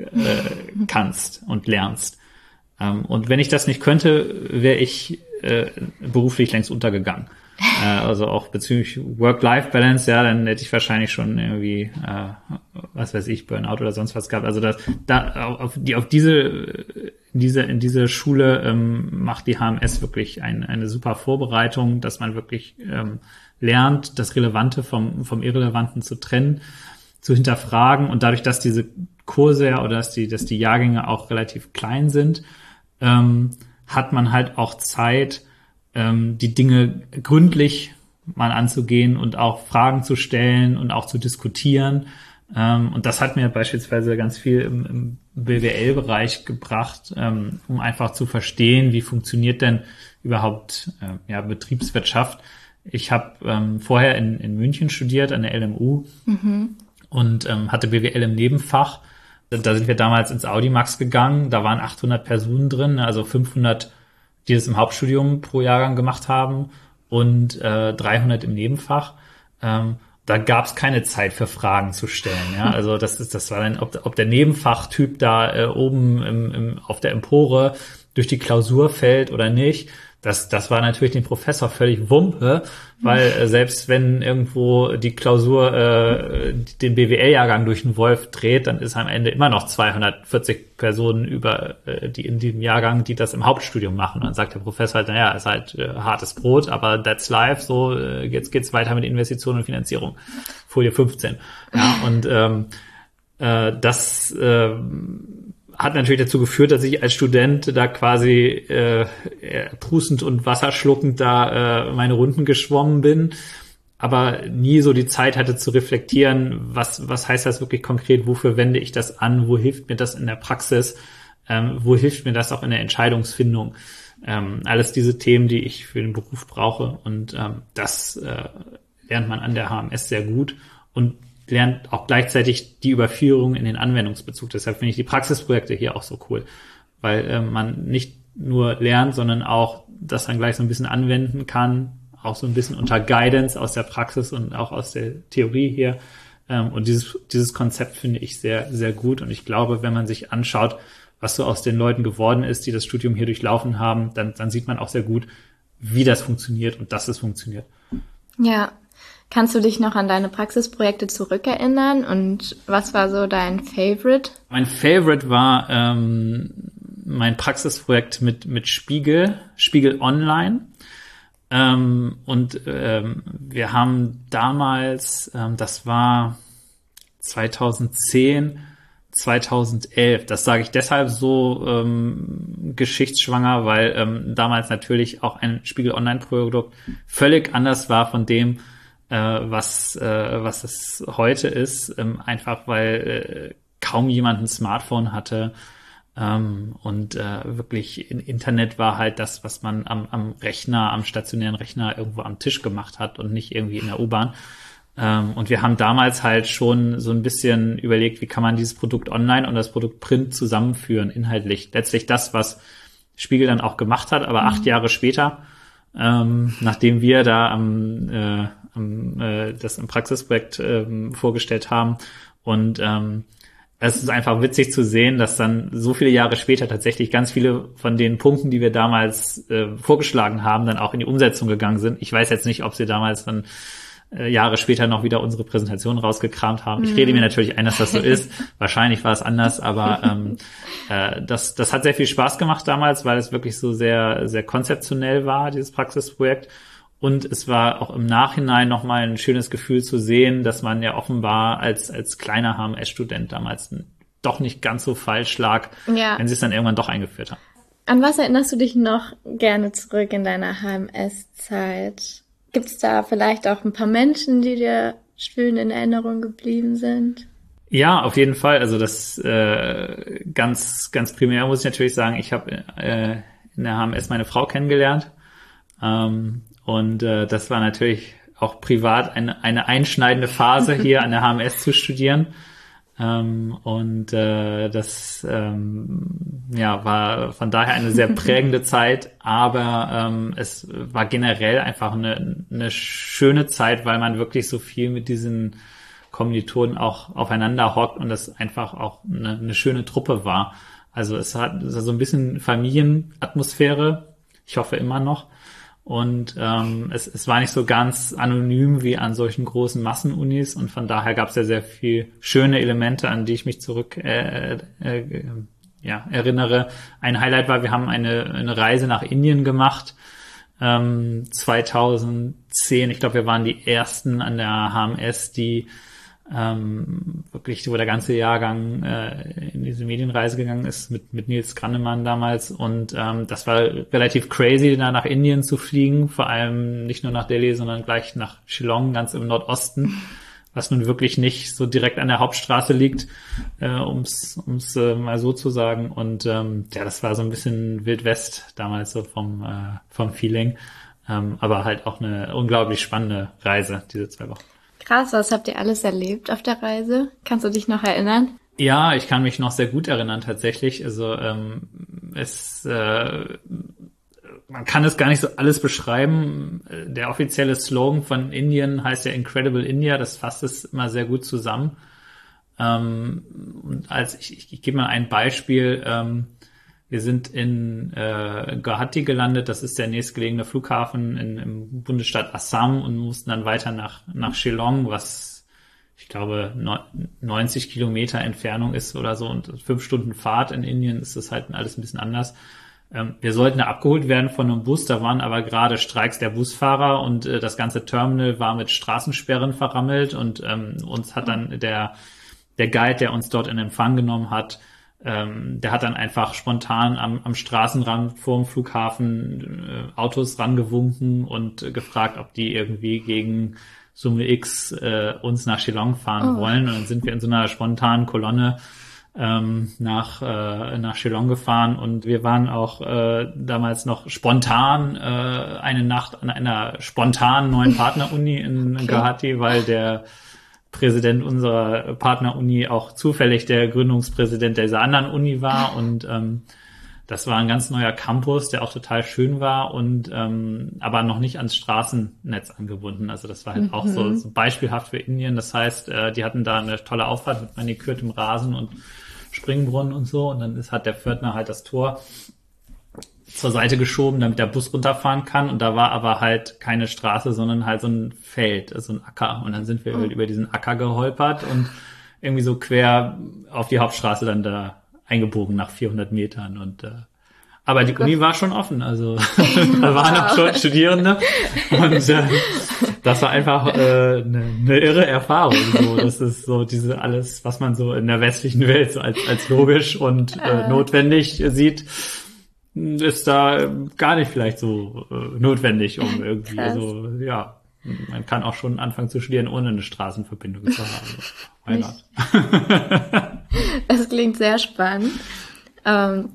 kannst und lernst. Ähm, und wenn ich das nicht könnte, wäre ich äh, beruflich längst untergegangen. äh, also auch bezüglich Work-Life-Balance, ja, dann hätte ich wahrscheinlich schon irgendwie, äh, was weiß ich, Burnout oder sonst was gehabt. Also das, da auf die auf diese diese in diese Schule ähm, macht die H M S wirklich ein, eine super Vorbereitung, dass man wirklich ähm, lernt, das Relevante vom vom Irrelevanten zu trennen, zu hinterfragen, und dadurch, dass diese Kurse ja, oder dass die dass die Jahrgänge auch relativ klein sind, ähm, hat man halt auch Zeit, ähm, die Dinge gründlich mal anzugehen und auch Fragen zu stellen und auch zu diskutieren. Ähm, und das hat mir beispielsweise ganz viel im, im B W L-Bereich gebracht, ähm, um einfach zu verstehen, wie funktioniert denn überhaupt äh, ja, Betriebswirtschaft. Ich habe ähm, vorher in, in München studiert, an der L M U, mhm. und ähm, hatte B W L im Nebenfach. Da sind wir damals ins Audimax gegangen, da waren achthundert Personen drin, also fünfhundert, die das im Hauptstudium pro Jahrgang gemacht haben, und äh, dreihundert im Nebenfach. Ähm, da gab es keine Zeit für Fragen zu stellen. Ja, also das ist, das war dann, ob, ob der Nebenfachtyp da äh, oben im, im, auf der Empore durch die Klausur fällt oder nicht. Das, das war natürlich dem Professor völlig Wumpe, weil äh, selbst wenn irgendwo die Klausur äh, den B W L-Jahrgang durch den Wolf dreht, dann ist am Ende immer noch zweihundertvierzig Personen über äh, die in diesem Jahrgang, die das im Hauptstudium machen. Und dann sagt der Professor halt, naja, ist halt äh, hartes Brot, aber that's life, so äh, jetzt geht's weiter mit Investitionen und Finanzierung. Folie fünfzehn. Ja, und ähm, äh, das äh, hat natürlich dazu geführt, dass ich als Student da quasi äh, prustend und wasserschluckend da äh, meine Runden geschwommen bin, aber nie so die Zeit hatte zu reflektieren, was was heißt das wirklich konkret, wofür wende ich das an, wo hilft mir das in der Praxis, ähm, wo hilft mir das auch in der Entscheidungsfindung. Ähm, alles diese Themen, die ich für den Beruf brauche, und ähm, das äh, lernt man an der H M S sehr gut. Und lernt auch gleichzeitig die Überführung in den Anwendungsbezug. Deshalb finde ich die Praxisprojekte hier auch so cool, weil äh, man nicht nur lernt, sondern auch das dann gleich so ein bisschen anwenden kann, auch so ein bisschen unter Guidance aus der Praxis und auch aus der Theorie hier. Ähm, und dieses dieses Konzept finde ich sehr, sehr gut. Und ich glaube, wenn man sich anschaut, was so aus den Leuten geworden ist, die das Studium hier durchlaufen haben, dann, dann sieht man auch sehr gut, wie das funktioniert und dass es funktioniert. Ja. Kannst du dich noch an deine Praxisprojekte zurückerinnern und was war so dein Favorite? Mein Favorite war ähm, mein Praxisprojekt mit mit Spiegel, Spiegel Online. Ähm, und ähm, wir haben damals, ähm, das war zweitausendzehn, zweitausendelf. Das sage ich deshalb so ähm, geschichtsschwanger, weil ähm, damals natürlich auch ein Spiegel Online-Produkt völlig anders war von dem, äh, was äh, was es heute ist. Ähm, einfach weil äh, kaum jemand ein Smartphone hatte. Ähm, und äh, wirklich in Internet war halt das, was man am, am Rechner, am stationären Rechner irgendwo am Tisch gemacht hat und nicht irgendwie in der U-Bahn. Ähm, und wir haben damals halt schon so ein bisschen überlegt, wie kann man dieses Produkt online und das Produkt Print zusammenführen, inhaltlich. Letztlich das, was Spiegel dann auch gemacht hat, aber mhm. acht Jahre später, ähm, nachdem wir da am, äh, am äh, das im Praxisprojekt ähm, vorgestellt haben. Und ähm, es ist einfach witzig zu sehen, dass dann so viele Jahre später tatsächlich ganz viele von den Punkten, die wir damals äh, vorgeschlagen haben, dann auch in die Umsetzung gegangen sind. Ich weiß jetzt nicht, ob sie damals dann äh, Jahre später noch wieder unsere Präsentation rausgekramt haben. Ich rede mir natürlich ein, dass das so ist. Wahrscheinlich war es anders, aber ähm, äh, das, das hat sehr viel Spaß gemacht damals, weil es wirklich so sehr, sehr konzeptionell war, dieses Praxisprojekt. Und es war auch im Nachhinein nochmal ein schönes Gefühl zu sehen, dass man ja offenbar als als kleiner H M S-Student damals doch nicht ganz so falsch lag, ja. wenn sie es dann irgendwann doch eingeführt haben. An was erinnerst du dich noch gerne zurück in deiner H M S-Zeit? Gibt es da vielleicht auch ein paar Menschen, die dir schön in Erinnerung geblieben sind? Ja, auf jeden Fall. Also das äh, ganz ganz primär muss ich natürlich sagen, ich habe äh, in der H M S meine Frau kennengelernt. Ähm, Und äh, das war natürlich auch privat eine, eine einschneidende Phase, hier an der H M S zu studieren. Ähm, und äh, das ähm, ja war von daher eine sehr prägende Zeit, aber ähm, es war generell einfach eine, eine schöne Zeit, weil man wirklich so viel mit diesen Kommilitonen auch aufeinander hockt und das einfach auch eine, eine schöne Truppe war. Also es hat so ein bisschen Familienatmosphäre, ich hoffe immer noch. Und ähm, es, es war nicht so ganz anonym wie an solchen großen Massenunis und von daher gab es ja sehr viel schöne Elemente, an die ich mich zurück äh, äh, ja, erinnere. Ein Highlight war, wir haben eine, eine Reise nach Indien gemacht, ähm, zweitausendzehn. Ich glaube, wir waren die ersten an der H M S, die ähm, wirklich, wo der ganze Jahrgang äh, in diese Medienreise gegangen ist, mit mit Nils Grannemann damals. Und ähm, das war relativ crazy, da nach Indien zu fliegen, vor allem nicht nur nach Delhi, sondern gleich nach Shillong, ganz im Nordosten, was nun wirklich nicht so direkt an der Hauptstraße liegt, äh, ums ums äh, mal so zu sagen. Und ähm, ja, das war so ein bisschen Wild West damals so vom äh, vom Feeling, ähm, aber halt auch eine unglaublich spannende Reise, diese zwei Wochen. Krass, was habt ihr alles erlebt auf der Reise? Kannst du dich noch erinnern? Ja, ich kann mich noch sehr gut erinnern tatsächlich. Also ähm, es, äh, man kann es gar nicht so alles beschreiben. Der offizielle Slogan von Indien heißt ja Incredible India. Das fasst es immer sehr gut zusammen. Ähm, und als ich, ich, ich gebe mal ein Beispiel. Ähm, Wir sind in äh, Guwahati gelandet, das ist der nächstgelegene Flughafen in, im Bundesstaat Assam und mussten dann weiter nach nach Shillong, was ich glaube neunzig Kilometer Entfernung ist oder so und fünf Stunden Fahrt. In Indien ist das halt alles ein bisschen anders. Ähm, wir sollten da abgeholt werden von einem Bus, da waren aber gerade Streiks der Busfahrer und äh, das ganze Terminal war mit Straßensperren verrammelt und ähm, uns hat dann der der Guide, der uns dort in Empfang genommen hat, Ähm, der hat dann einfach spontan am, am Straßenrand vor dem Flughafen äh, Autos rangewunken und äh, gefragt, ob die irgendwie gegen Summe X äh, uns nach Shillong fahren oh. wollen. Und dann sind wir in so einer spontanen Kolonne ähm, nach äh, nach Shillong gefahren und wir waren auch äh, damals noch spontan äh, eine Nacht an einer spontanen neuen Partneruni in okay. Guwahati, weil der Präsident unserer Partneruni auch zufällig der Gründungspräsident dieser anderen Uni war und ähm, das war ein ganz neuer Campus, der auch total schön war und ähm, aber noch nicht ans Straßennetz angebunden. Also das war halt mhm. auch so, so beispielhaft für Indien. Das heißt, äh, die hatten da eine tolle Auffahrt mit manikürtem Rasen und Springbrunnen und so und dann ist, hat der Pförtner halt das Tor zur Seite geschoben, damit der Bus runterfahren kann und da war aber halt keine Straße, sondern halt so ein Feld, so ein Acker und dann sind wir halt über diesen Acker geholpert und irgendwie so quer auf die Hauptstraße dann da eingebogen nach vierhundert Metern und äh, aber die Uni war schon offen, also da waren auch schon Studierende und äh, das war einfach äh, eine, eine irre Erfahrung. So, das ist so diese alles, was man so in der westlichen Welt so als als logisch und äh, notwendig sieht, ist da gar nicht vielleicht so äh, notwendig, um irgendwie, Krass. Also ja, man kann auch schon anfangen zu studieren, ohne eine Straßenverbindung zu haben. Why not? Das klingt sehr spannend. Ähm,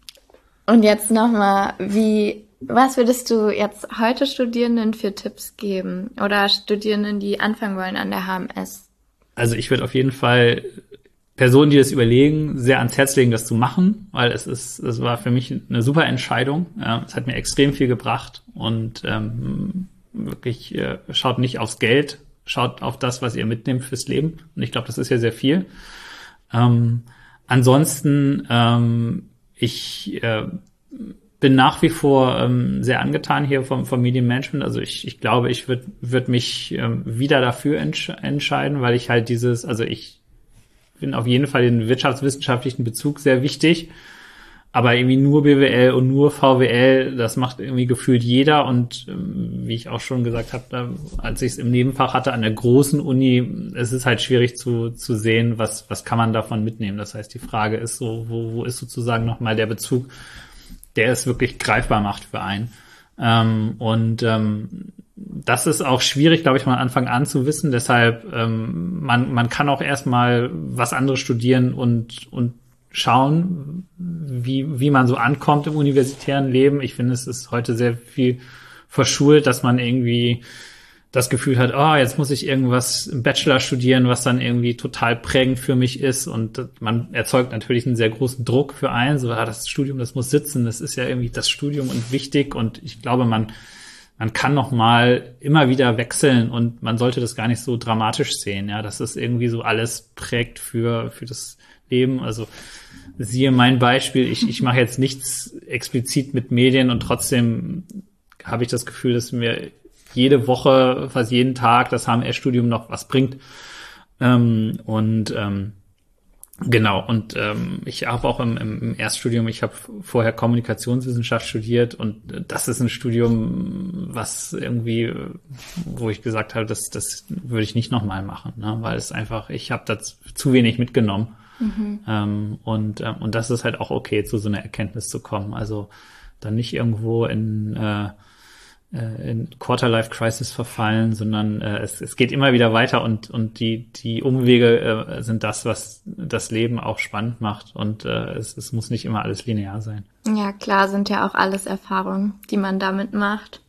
und jetzt nochmal, wie, was würdest du jetzt heute Studierenden für Tipps geben oder Studierenden, die anfangen wollen an der H M S? Also ich würde auf jeden Fall Personen, die das überlegen, sehr ans Herz legen, das zu machen, weil es ist, es war für mich eine super Entscheidung. Ja, es hat mir extrem viel gebracht und ähm, wirklich äh, schaut nicht aufs Geld, schaut auf das, was ihr mitnehmt fürs Leben. Und ich glaube, das ist ja sehr viel. Ähm, ansonsten, ähm, ich äh, bin nach wie vor ähm, sehr angetan hier vom, vom Medienmanagement. Also ich, ich glaube, ich würde würd mich ähm, wieder dafür entsch- entscheiden, weil ich halt dieses, also ich finde auf jeden Fall den wirtschaftswissenschaftlichen Bezug sehr wichtig. Aber irgendwie nur B W L und nur V W L, das macht irgendwie gefühlt jeder. Und ähm, wie ich auch schon gesagt habe, als ich es im Nebenfach hatte an der großen Uni, es ist halt schwierig zu zu sehen, was was kann man davon mitnehmen. Das heißt, die Frage ist so, wo wo ist sozusagen nochmal der Bezug, der es wirklich greifbar macht für einen. Ähm, und ähm, das ist auch schwierig, glaube ich, von Anfang an zu wissen. Deshalb, ähm, man man kann auch erstmal was anderes studieren und und schauen, wie wie man so ankommt im universitären Leben. Ich finde, es ist heute sehr viel verschult, dass man irgendwie das Gefühl hat, oh, jetzt muss ich irgendwas im Bachelor studieren, was dann irgendwie total prägend für mich ist. Und man erzeugt natürlich einen sehr großen Druck für einen. So, ah, das Studium, das muss sitzen. Das ist ja irgendwie das Studium und wichtig. Und ich glaube, man man kann noch mal immer wieder wechseln und man sollte das gar nicht so dramatisch sehen, ja, dass das irgendwie so alles prägt für für das Leben. Also siehe mein Beispiel, ich ich mache jetzt nichts explizit mit Medien und trotzdem habe ich das Gefühl, dass mir jede Woche, fast jeden Tag das H M S-Studium noch was bringt. Ähm, und ähm, genau, und ähm, ich habe auch im, im Erststudium, ich habe vorher Kommunikationswissenschaft studiert und das ist ein Studium, was irgendwie, wo ich gesagt habe, das das würde ich nicht nochmal machen, ne? Weil es einfach, ich habe da zu wenig mitgenommen. Mhm. Ähm, und ähm, und das ist halt auch okay, zu so einer Erkenntnis zu kommen. Also dann nicht irgendwo in äh, in Quarter-Life-Crisis verfallen, sondern äh, es, es geht immer wieder weiter und und die die Umwege äh, sind das, was das Leben auch spannend macht und äh, es, es muss nicht immer alles linear sein. Ja, klar, sind ja auch alles Erfahrungen, die man damit macht.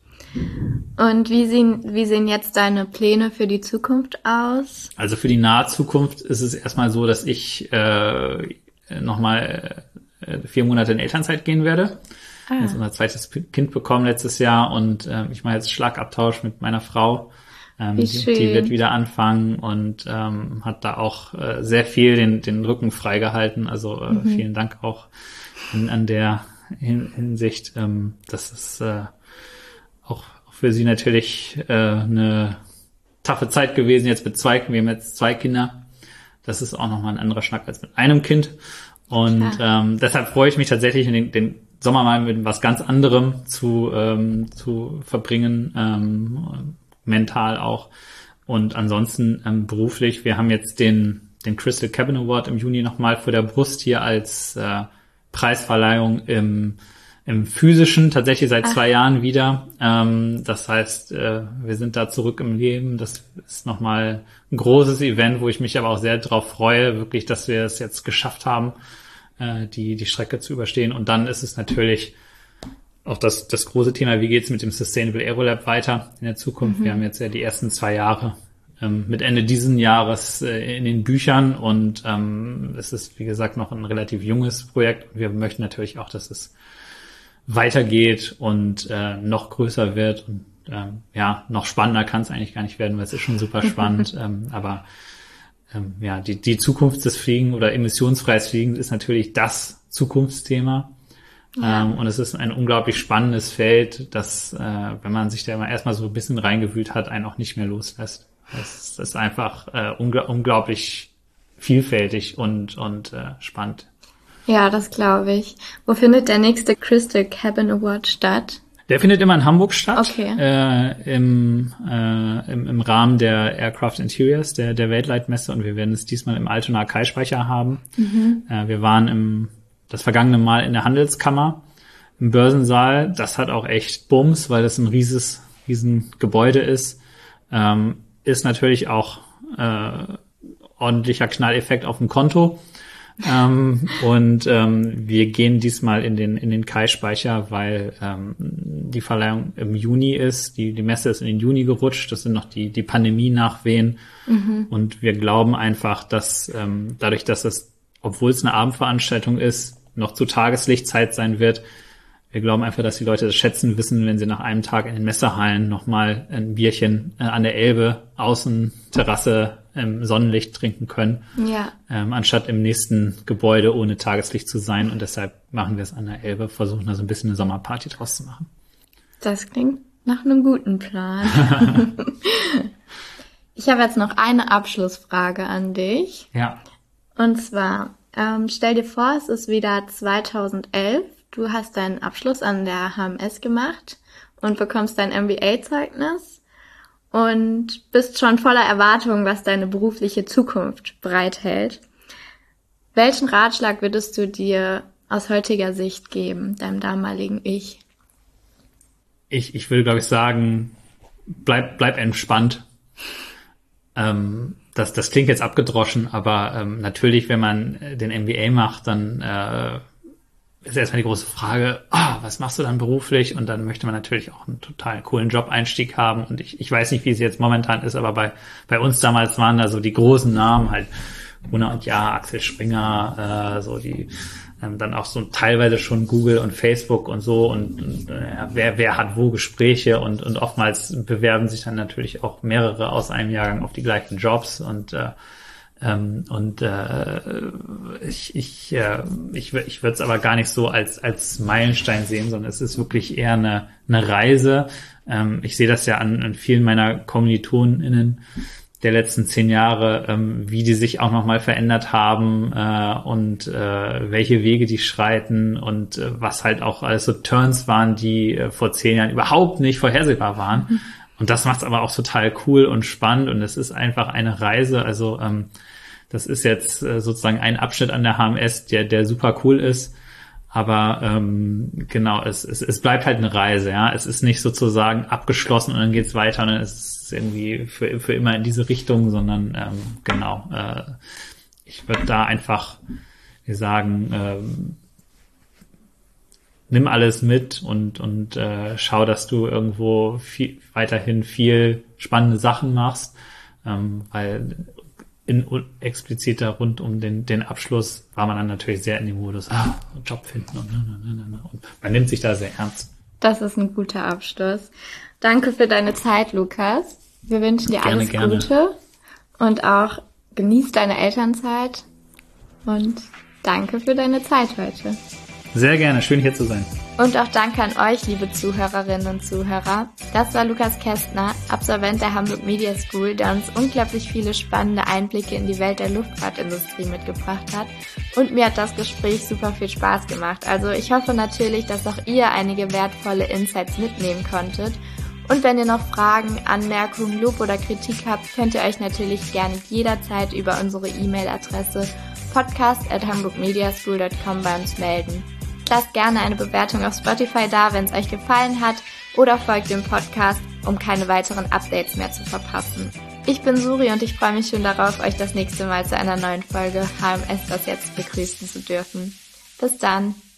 Und wie sehen wie sehen jetzt deine Pläne für die Zukunft aus? Also für die nahe Zukunft ist es erstmal so, dass ich äh, nochmal äh, vier Monate in Elternzeit gehen werde. Ah. Jetzt unser zweites Kind bekommen letztes Jahr und äh, ich mache jetzt Schlagabtausch mit meiner Frau. Ähm, die, die wird wieder anfangen und ähm, hat da auch äh, sehr viel den, den Rücken freigehalten. Also äh, mhm. vielen Dank auch in, an der Hin- Hinsicht. Ähm, das ist äh, auch, auch für sie natürlich äh, eine taffe Zeit gewesen. Jetzt mit zwei, wir haben jetzt zwei Kinder. Das ist auch nochmal ein anderer Schnack als mit einem Kind. Und ähm, deshalb freue ich mich tatsächlich, den, den Sommer mal mit was ganz anderem zu ähm, zu verbringen, ähm, mental auch. Und ansonsten ähm, beruflich, wir haben jetzt den den Crystal Cabin Award im Juni nochmal vor der Brust hier als äh, Preisverleihung im im physischen, tatsächlich seit zwei Ach. Jahren wieder. Ähm, das heißt, äh, wir sind da zurück im Leben. Das ist nochmal ein großes Event, wo ich mich aber auch sehr drauf freue, wirklich, dass wir es jetzt geschafft haben, die die Strecke zu überstehen. Und dann ist es natürlich auch das das große Thema, wie geht's mit dem Sustainable Aerolab weiter in der Zukunft. Mhm. Wir haben jetzt ja die ersten zwei Jahre ähm, mit Ende diesen Jahres äh, in den Büchern und ähm, es ist, wie gesagt, noch ein relativ junges Projekt. Wir möchten natürlich auch, dass es weitergeht und äh, noch größer wird und äh, ja, noch spannender kann es eigentlich gar nicht werden, weil es ist schon super spannend, ähm, aber ähm, ja, die, die Zukunft des Fliegen oder emissionsfreies Fliegen ist natürlich das Zukunftsthema. Ja. Ähm, und es ist ein unglaublich spannendes Feld, das, äh, wenn man sich da mal erstmal so ein bisschen reingewühlt hat, einen auch nicht mehr loslässt. Es ist einfach äh, ungl- unglaublich vielfältig und, und äh, spannend. Ja, das glaube ich. Wo findet der nächste Crystal Cabin Award statt? Der findet immer in Hamburg statt, okay. äh, im, äh, im, im Rahmen der Aircraft Interiors, der, der Weltleitmesse, und wir werden es diesmal im Altonaer Kai-Speicher haben. Mhm. Äh, wir waren im, das vergangene Mal in der Handelskammer, im Börsensaal. Das hat auch echt Bums, weil das ein rieses, riesen Gebäude ist. Ähm, ist natürlich auch äh, ordentlicher Knalleffekt auf dem Konto. ähm, und ähm, wir gehen diesmal in den in den Kai-Speicher, weil ähm, die Verleihung im Juni ist. Die die Messe ist in den Juni gerutscht. Das sind noch die die Pandemie-Nachwehen. Mhm. Und wir glauben einfach, dass ähm, dadurch, dass es, obwohl es eine Abendveranstaltung ist, noch zu Tageslichtzeit sein wird. Wir glauben einfach, dass die Leute das schätzen wissen, wenn sie nach einem Tag in den Messehallen nochmal ein Bierchen äh, an der Elbe, außen, Terrasse, im Sonnenlicht trinken können, ja. ähm, anstatt im nächsten Gebäude ohne Tageslicht zu sein. Und deshalb machen wir es an der Elbe, versuchen da so ein bisschen eine Sommerparty draus zu machen. Das klingt nach einem guten Plan. Ich habe jetzt noch eine Abschlussfrage an dich. Ja. Und zwar, ähm, stell dir vor, es ist wieder zweitausendelf. Du hast deinen Abschluss an der H M S gemacht und bekommst dein M B A-Zeugnis und bist schon voller Erwartungen, was deine berufliche Zukunft bereithält. Welchen Ratschlag würdest du dir aus heutiger Sicht geben, deinem damaligen Ich? Ich, ich würde, glaube ich, sagen, bleib, bleib entspannt. Ähm, das, das klingt jetzt abgedroschen, aber ähm, natürlich, wenn man den M B A macht, dann äh, ist erstmal die große Frage, oh, was machst du dann beruflich? Und dann möchte man natürlich auch einen total coolen Job-Einstieg haben. Und ich, ich weiß nicht, wie es jetzt momentan ist, aber bei, bei uns damals waren da so die großen Namen halt Gunnar und Ja, Axel Springer, äh, so die, ähm, dann auch so teilweise schon Google und Facebook und so und, und äh, wer, wer hat wo Gespräche und, und oftmals bewerben sich dann natürlich auch mehrere aus einem Jahrgang auf die gleichen Jobs und, äh, Ähm, und äh, ich ich äh, ich, ich würde es aber gar nicht so als als Meilenstein sehen, sondern es ist wirklich eher eine eine Reise. Ähm, ich sehe das ja an, an vielen meiner KommilitonInnen der letzten zehn Jahre, ähm, wie die sich auch nochmal verändert haben äh, und äh, welche Wege die schreiten und äh, was halt auch alles so Turns waren, die äh, vor zehn Jahren überhaupt nicht vorhersehbar waren. Mhm. Und das macht es aber auch total cool und spannend und es ist einfach eine Reise. Also ähm, das ist jetzt äh, sozusagen ein Abschnitt an der H M S, der der super cool ist. Aber ähm, genau, es, es es bleibt halt eine Reise. Ja, es ist nicht sozusagen abgeschlossen und dann geht's weiter und dann ist es irgendwie für für immer in diese Richtung, sondern ähm, genau. Äh, ich würde da einfach wir sagen. Ähm, nimm alles mit und und äh, schau, dass du irgendwo viel, weiterhin viel spannende Sachen machst, ähm, weil in expliziter rund um den den Abschluss war man dann natürlich sehr in dem Modus, ah, Job finden und, und man nimmt sich da sehr ernst. Das ist ein guter Abschluss. Danke für deine Zeit, Lukas. Wir wünschen dir gerne, alles gerne. Gute und auch genieß deine Elternzeit und danke für deine Zeit heute. Sehr gerne, schön hier zu sein. Und auch danke an euch, liebe Zuhörerinnen und Zuhörer. Das war Lukas Kästner, Absolvent der Hamburg Media School, der uns unglaublich viele spannende Einblicke in die Welt der Luftfahrtindustrie mitgebracht hat. Und mir hat das Gespräch super viel Spaß gemacht. Also ich hoffe natürlich, dass auch ihr einige wertvolle Insights mitnehmen konntet. Und wenn ihr noch Fragen, Anmerkungen, Lob oder Kritik habt, könnt ihr euch natürlich gerne jederzeit über unsere E-Mail-Adresse podcast at hamburgmediaschool dot com bei uns melden. Lasst gerne eine Bewertung auf Spotify da, wenn es euch gefallen hat, oder folgt dem Podcast, um keine weiteren Updates mehr zu verpassen. Ich bin Suri und ich freue mich schon darauf, euch das nächste Mal zu einer neuen Folge H M S das jetzt begrüßen zu dürfen. Bis dann!